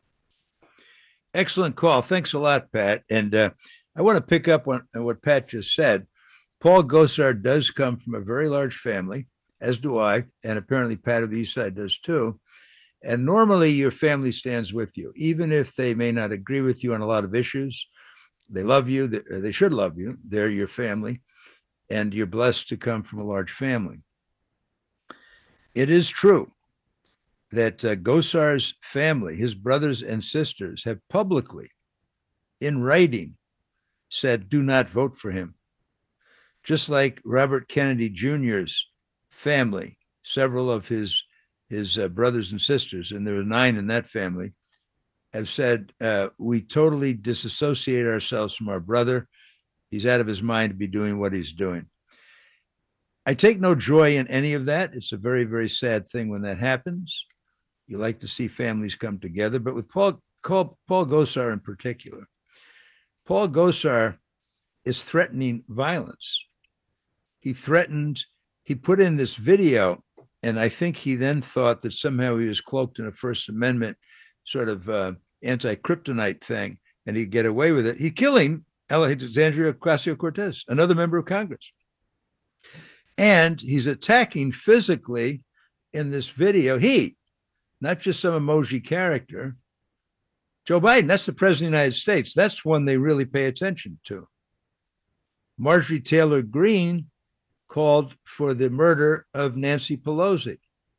[SPEAKER 26] Excellent call. Thanks a lot, Pat. And uh, I want to pick up on, on what Pat just said. Paul Gosar does come from a very large family, as do I, and apparently Pat of the East Side does too. And normally your family stands with you, even if they may not agree with you on a lot of issues. They love you. They, they should love you. They're your family, and you're blessed to come from a large family. It is true that uh, Gosar's family, his brothers and sisters, have publicly, in writing, said, do not vote for him. Just like Robert Kennedy Junior's family, several of his, his uh, brothers and sisters, and there were nine in that family, have said, uh, we totally disassociate ourselves from our brother. He's out of his mind to be doing what he's doing. I take no joy in any of that. It's a very, very sad thing when that happens. You like to see families come together, but with Paul, Paul, Paul Gosar in particular, Paul Gosar is threatening violence. He threatened, he put in this video, and I think he then thought that somehow he was cloaked in a First Amendment sort of uh, anti-kryptonite thing, and he'd get away with it. He's killing Alexandria Ocasio-Cortez, another member of Congress. And he's attacking physically in this video. He, not just some emoji character, Joe Biden, that's the president of the United States. That's one they really pay attention to. Marjorie Taylor Greene called for the murder of Nancy Pelosi.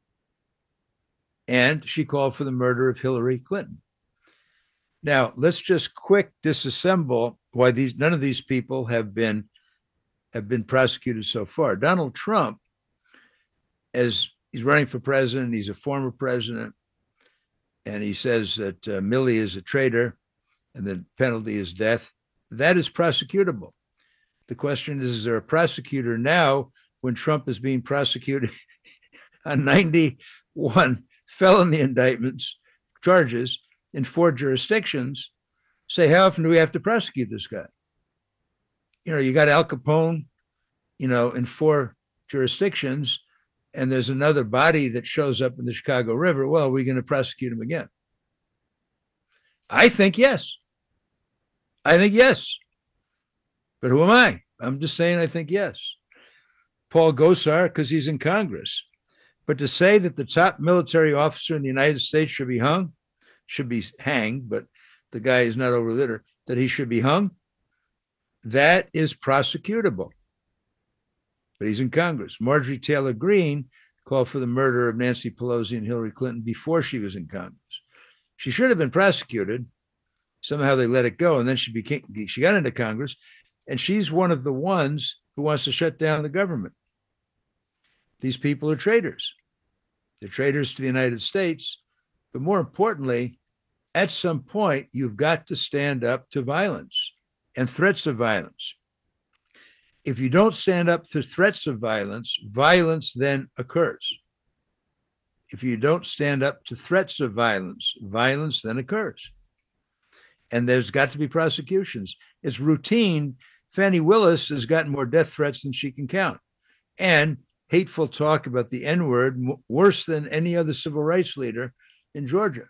[SPEAKER 26] And she called for the murder of Hillary Clinton. Now, let's just quick disassemble why these none of these people have been have been prosecuted so far. Donald Trump, as he's running for president, he's a former president, and he says that uh, Milley is a traitor and the penalty is death. That is prosecutable. The question is, is there a prosecutor now when Trump is being prosecuted on ninety-one felony indictments, charges in four jurisdictions? Say, how often do we have to prosecute this guy? You know, you got Al Capone, you know, in four jurisdictions, and there's another body that shows up in the Chicago River. Well, are we going to prosecute him again? I think yes. I think yes. But who am I? I'm just saying I think yes. Paul Gosar, because he's in Congress. But to say that the top military officer in the United States should be hung, should be hanged, but the guy is not over litter, that he should be hung, that is prosecutable. But he's in Congress. Marjorie Taylor Greene called for the murder of Nancy Pelosi and Hillary Clinton before she was in Congress. She should have been prosecuted. Somehow they let it go, and then she became she got into Congress, and she's one of the ones who wants to shut down the government. These people are traitors. They're traitors to the United States. But more importantly, at some point, you've got to stand up to violence and threats of violence. If you don't stand up to threats of violence, violence then occurs. If you don't stand up to threats of violence, violence then occurs. And there's got to be prosecutions. It's routine. Fani Willis has gotten more death threats than she can count. And hateful talk about the N-word, worse than any other civil rights leader in Georgia.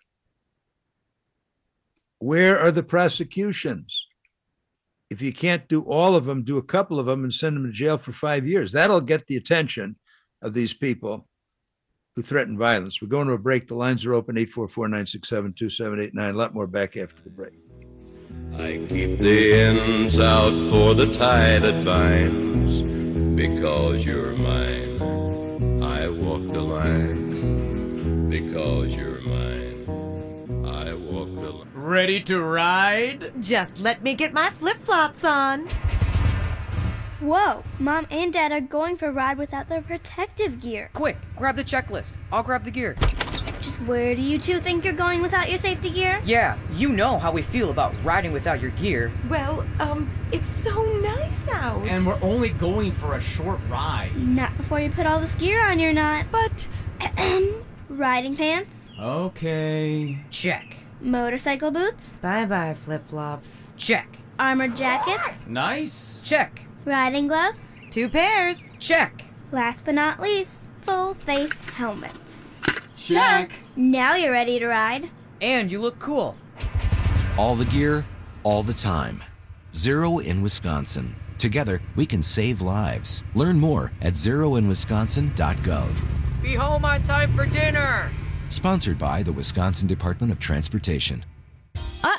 [SPEAKER 26] Where are the prosecutions? If you can't do all of them, do a couple of them and send them to jail for five years. That'll get the attention of these people who threaten violence. We're going to a break. The lines are open, eight four four, nine six seven, two seven eight nine. A lot more back after the break.
[SPEAKER 2] I keep the ends out for the tie that binds, because you're mine. I walk the line, because you're mine. I walk the line.
[SPEAKER 5] Ready to ride?
[SPEAKER 6] Just let me get my flip-flops on.
[SPEAKER 7] Whoa, Mom and Dad are going for a ride without their protective gear.
[SPEAKER 8] Quick, grab the checklist. I'll grab the gear.
[SPEAKER 7] Just where do you two think you're going without your safety gear?
[SPEAKER 8] Yeah, you know how we feel about riding without your gear.
[SPEAKER 6] Well, um, it's so nice out.
[SPEAKER 5] And we're only going for a short ride.
[SPEAKER 7] Not before you put all this gear on, you're not.
[SPEAKER 6] But...
[SPEAKER 7] Riding pants?
[SPEAKER 5] Okay.
[SPEAKER 8] Check.
[SPEAKER 7] Motorcycle boots?
[SPEAKER 6] Bye-bye, flip-flops.
[SPEAKER 8] Check.
[SPEAKER 7] Armored jackets?
[SPEAKER 5] Nice.
[SPEAKER 8] Check.
[SPEAKER 7] Riding gloves?
[SPEAKER 6] Two pairs.
[SPEAKER 8] Check.
[SPEAKER 7] Last but not least, full face helmets.
[SPEAKER 5] Check.
[SPEAKER 7] Now you're ready to ride.
[SPEAKER 8] And you look cool.
[SPEAKER 7] All the gear, all the time. Zero in Wisconsin. Together, we can save lives. Learn more at zero in wisconsin dot gov.
[SPEAKER 8] Be home on time for dinner.
[SPEAKER 7] Sponsored by the Wisconsin Department of Transportation.
[SPEAKER 6] Uh-oh.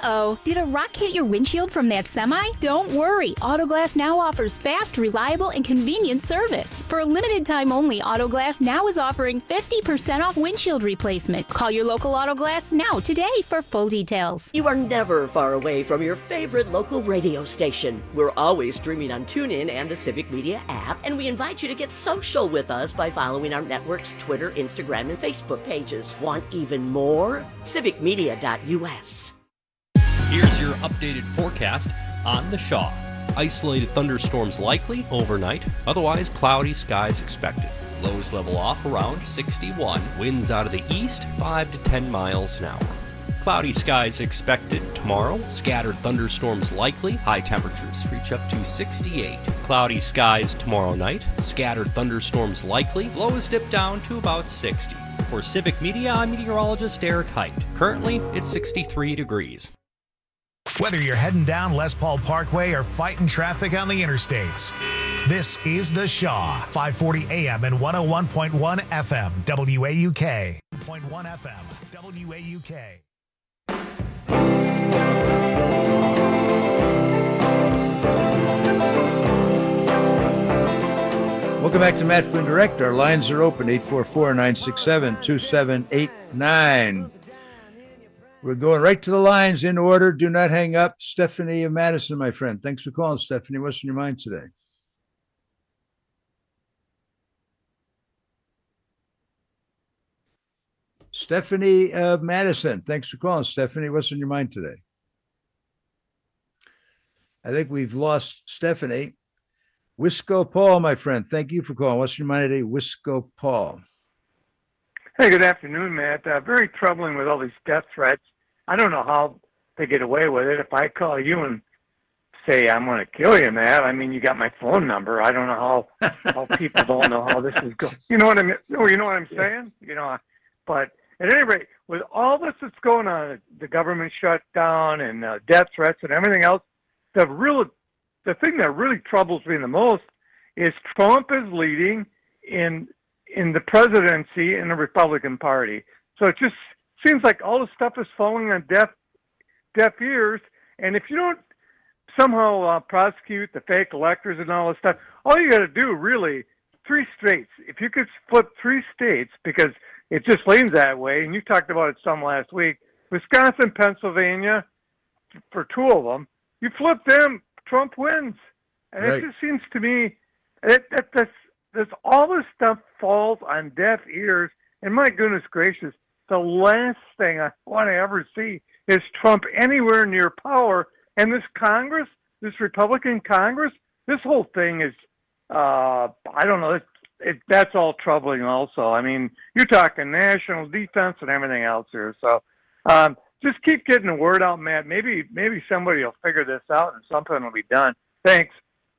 [SPEAKER 1] Uh-oh. Did a rock hit your windshield from that semi? Don't worry. Autoglass Now offers fast, reliable, and convenient service. For a limited time only, Autoglass Now is offering fifty percent off windshield replacement. Call your local Autoglass Now today for full details.
[SPEAKER 17] You are never far away from your favorite local radio station. We're always streaming on TuneIn and the Civic Media app, and we invite you to get social with us by following our network's Twitter, Instagram, and Facebook pages. Want even more? civic media dot U S.
[SPEAKER 9] Here's your updated forecast on the Shaw. Isolated thunderstorms likely overnight, otherwise cloudy skies expected. Lows level off around sixty-one. Winds out of the east, five to ten miles an hour. Cloudy skies expected tomorrow. Scattered thunderstorms likely. High temperatures reach up to sixty-eight. Cloudy skies tomorrow night. Scattered thunderstorms likely. Lows dip down to about sixty. For Civic Media, I'm meteorologist Eric Height. Currently, it's sixty-three degrees.
[SPEAKER 20] Whether you're heading down Les Paul Parkway or fighting traffic on the interstates, this is The Shaw, five forty A M and one oh one point one F M, W A U K. point one F M, W A U K.
[SPEAKER 26] Welcome back to Matt Flynn Direct. Our lines are open, eight four four, nine six seven, two seven eight nine. We're going right to the lines in order. Do not hang up. Stephanie of Madison, my friend. Thanks for calling, Stephanie. What's in your mind today? Stephanie of Madison. Thanks for calling, Stephanie. What's in your mind today? I think we've lost Stephanie. Wisco Paul, my friend. Thank you for calling. What's in your mind today? Wisco Paul.
[SPEAKER 10] Hey, good afternoon, Matt. Uh, very troubling with all these death threats. I don't know how they get away with it. If I call you and say I'm going to kill you, Matt, I mean, you got my phone number. I don't know how how people don't know how this is going. You know what I mean? No, you know what I'm saying? You know, but at any rate, with all this that's going on, the government shutdown and uh, death threats and everything else, the real the thing that really troubles me the most is Trump is leading in in the presidency in the Republican Party. So it just seems like all this stuff is falling on deaf deaf ears. And if you don't somehow uh, prosecute the fake electors and all this stuff, all you got to do really, three states. If you could flip three states, because it just leans that way, and you talked about it some last week, Wisconsin, Pennsylvania, for two of them, you flip them, Trump wins. And right. It just seems to me that, that this, this, all this stuff falls on deaf ears. And my goodness gracious, the last thing I want to ever see is Trump anywhere near power. And this Congress, this Republican Congress, this whole thing is, uh, I don't know, it, it, that's all troubling also. I mean, you're talking national defense and everything else here. So um, just keep getting the word out, Matt. Maybe maybe somebody will figure this out and something will be done. Thanks.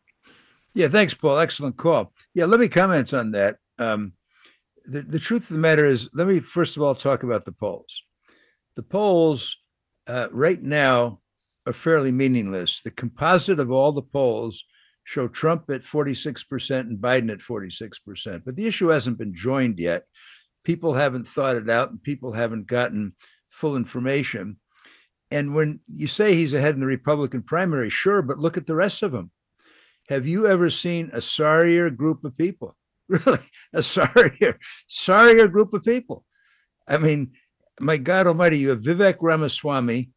[SPEAKER 26] Yeah, thanks, Paul. Excellent call. Yeah, let me comment on that. Um, the, the truth of the matter is, let me first of all talk about the polls. The polls uh, right now are fairly meaningless. The composite of all the polls show Trump at forty-six percent and Biden at forty-six percent. But the issue hasn't been joined yet. People haven't thought it out and people haven't gotten full information. And when you say he's ahead in the Republican primary, sure, but look at the rest of them. Have you ever seen a sorrier group of people? Really, a sorrier, sorrier group of people. I mean, my God almighty, you have Vivek Ramaswamy,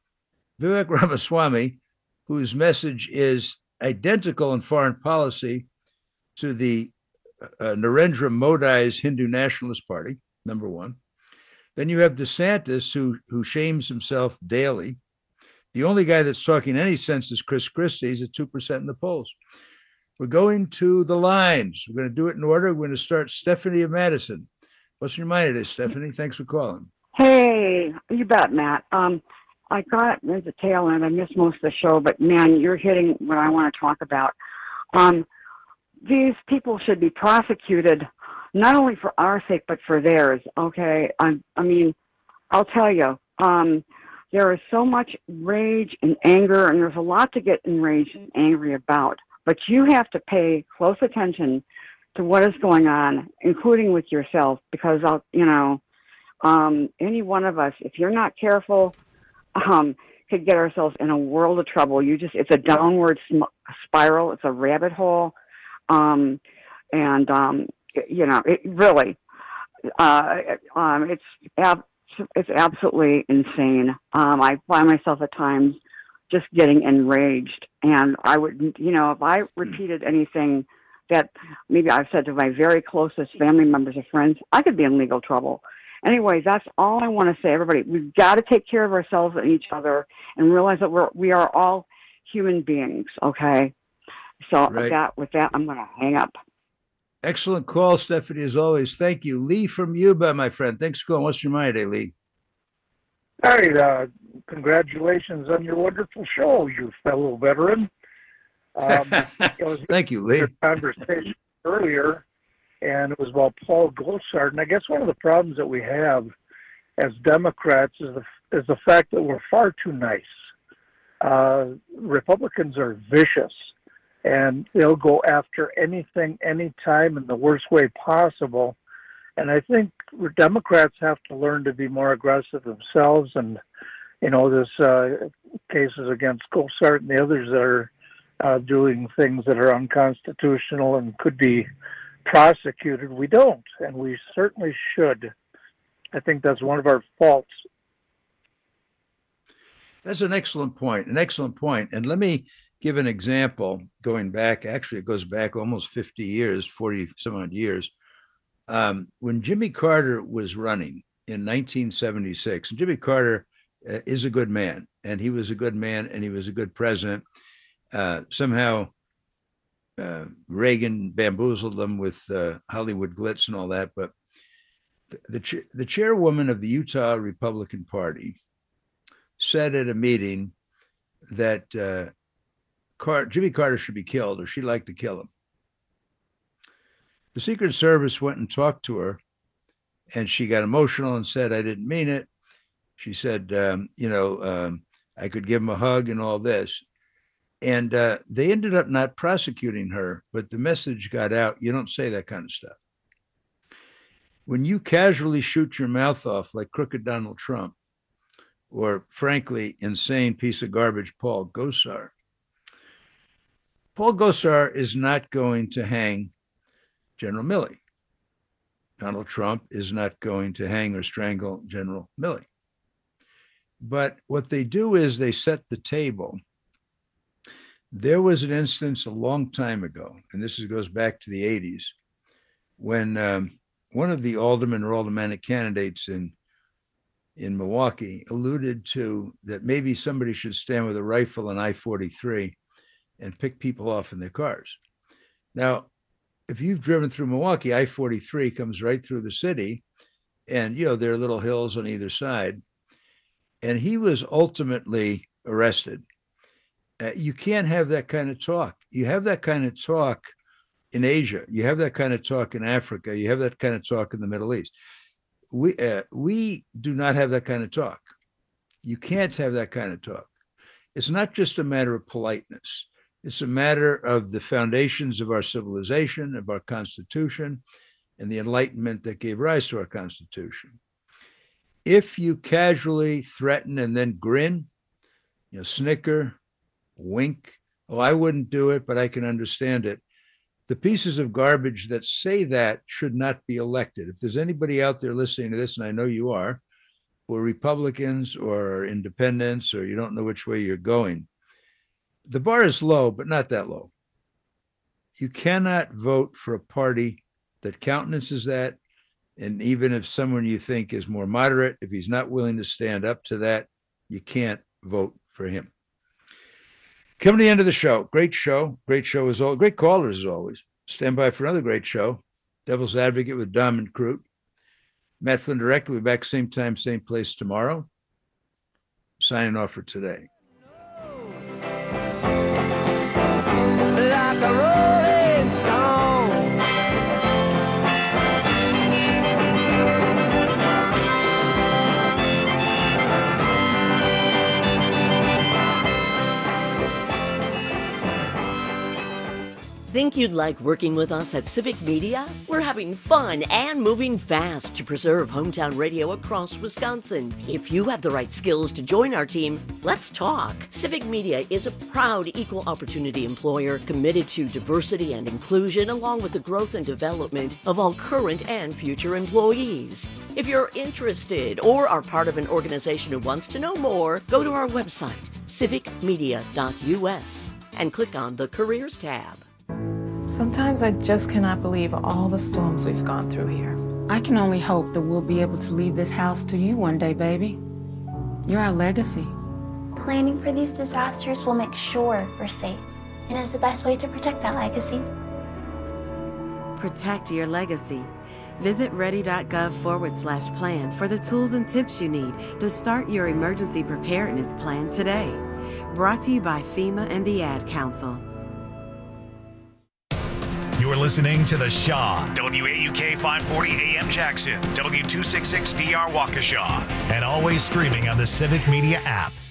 [SPEAKER 26] Vivek Ramaswamy, whose message is identical in foreign policy to the uh, Narendra Modi's Hindu Nationalist Party, number one. Then you have DeSantis, who, who shames himself daily. The only guy that's talking any sense is Chris Christie. He's at two percent in the polls. We're going to the lines. We're going to do it in order. We're going to start Stephanie of Madison. What's your mind today, Stephanie? Thanks for calling.
[SPEAKER 11] Hey, you bet, Matt. Um, I got there's a tail end. I missed most of the show, but man, you're hitting what I want to talk about. Um, these people should be prosecuted, not only for our sake, but for theirs. Okay, I, I mean, I'll tell you, um, there is so much rage and anger, and there's a lot to get enraged and angry about. But you have to pay close attention to what is going on, including with yourself, because I'll, you know, um, any one of us, if you're not careful, um, could get ourselves in a world of trouble. You just, it's a downward sm- spiral. It's a rabbit hole. Um, and, um, you know, it really, uh, um, it's, ab- it's absolutely insane. Um, I find myself at times just getting enraged. And I would, you know, if I repeated anything that maybe I've said to my very closest family members or friends, I could be in legal trouble. Anyway, that's all I want to say, everybody. We've got to take care of ourselves and each other and realize that we're, we are all human beings, okay? So
[SPEAKER 26] Right.
[SPEAKER 11] with that, with that, I'm going to hang up.
[SPEAKER 26] Excellent call, Stephanie, as always. Thank you. Lee from Yuba, my friend. Thanks for calling. What's your mind today, Lee?
[SPEAKER 13] All right, uh, congratulations on your wonderful show, you fellow veteran. Um, it was
[SPEAKER 26] Thank you, Lee.
[SPEAKER 13] Your conversation earlier, and it was about Paul Gosar. And I guess one of the problems that we have as Democrats is the is the fact that we're far too nice. Uh, Republicans are vicious, and they'll go after anything, anytime, in the worst way possible. And I think Democrats have to learn to be more aggressive themselves. And, you know, this uh, cases against Gosar and the others that are uh, doing things that are unconstitutional and could be prosecuted. We don't, and we certainly should. I think that's one of our faults.
[SPEAKER 26] That's an excellent point, an excellent point. And let me give an example going back. Actually, it goes back almost fifty years, forty some odd years. Um, when Jimmy Carter was running in nineteen seventy-six, and Jimmy Carter uh, is a good man, and he was a good man, and he was a good president. Uh, somehow, uh, Reagan bamboozled them with uh, Hollywood glitz and all that. But the the, ch- the chairwoman of the Utah Republican Party said at a meeting that uh, Car- Jimmy Carter should be killed, or she'd like to kill him. The Secret Service went and talked to her, and she got emotional and said, I didn't mean it. She said, um, you know, um, I could give him a hug and all this. And uh, they ended up not prosecuting her, but the message got out. You don't say that kind of stuff. When you casually shoot your mouth off like crooked Donald Trump, or frankly, insane piece of garbage, Paul Gosar, Paul Gosar is not going to hang General Milley. Donald Trump is not going to hang or strangle General Milley. But what they do is they set the table. There was an instance a long time ago, and this is, goes back to the eighties, when um, one of the aldermen or aldermanic candidates in, in Milwaukee alluded to that maybe somebody should stand with a rifle on I forty-three and pick people off in their cars. Now, if you've driven through Milwaukee, I forty-three comes right through the city, and, you know, there are little hills on either side. And he was ultimately arrested. Uh, you can't have that kind of talk. You have that kind of talk in Asia. You have that kind of talk in Africa. You have that kind of talk in the Middle East. We, uh, we do not have that kind of talk. You can't have that kind of talk. It's not just a matter of politeness. It's a matter of the foundations of our civilization, of our Constitution, and the Enlightenment that gave rise to our Constitution. If you casually threaten and then grin, you know, snicker, wink, oh, I wouldn't do it, but I can understand it. The pieces of garbage that say that should not be elected. If there's anybody out there listening to this, and I know you are, or Republicans or independents, or you don't know which way you're going, the bar is low, but not that low. You cannot vote for a party that countenances that. And even if someone you think is more moderate, if he's not willing to stand up to that, you can't vote for him. Coming to the end of the show. Great show. Great show as always. Great callers as always. Stand by for another great show. Devil's Advocate with Dom and Crute. Matt Flynn Direct will be back same time, same place tomorrow. Signing off for today.
[SPEAKER 22] Like a rolling stone.
[SPEAKER 6] Think
[SPEAKER 17] Think you'd like working with us at Civic Media? We're having fun and moving fast to preserve hometown radio across Wisconsin. If you have the right skills to join our team, let's talk. Civic Media is a proud equal opportunity employer committed to diversity and inclusion, along with the growth and development of all current and future employees. If you're interested or are part of an organization who wants to know more, go to our website, civic media dot u s, and click on the Careers tab.
[SPEAKER 14] Sometimes I just cannot believe all the storms we've gone through here. I can only hope that we'll be able to leave this house to you one day, baby. You're our legacy.
[SPEAKER 15] Planning for these disasters will make sure we're safe, and is the best way to protect that legacy.
[SPEAKER 16] Protect your legacy. Visit ready.gov forward slash plan for the tools and tips you need to start your emergency preparedness plan today. Brought to you by FEMA and the Ad Council.
[SPEAKER 20] You're listening to The Shaw, W A U K five forty A M Jackson, W two sixty-six D R Waukesha, and always streaming on the Civic Media app.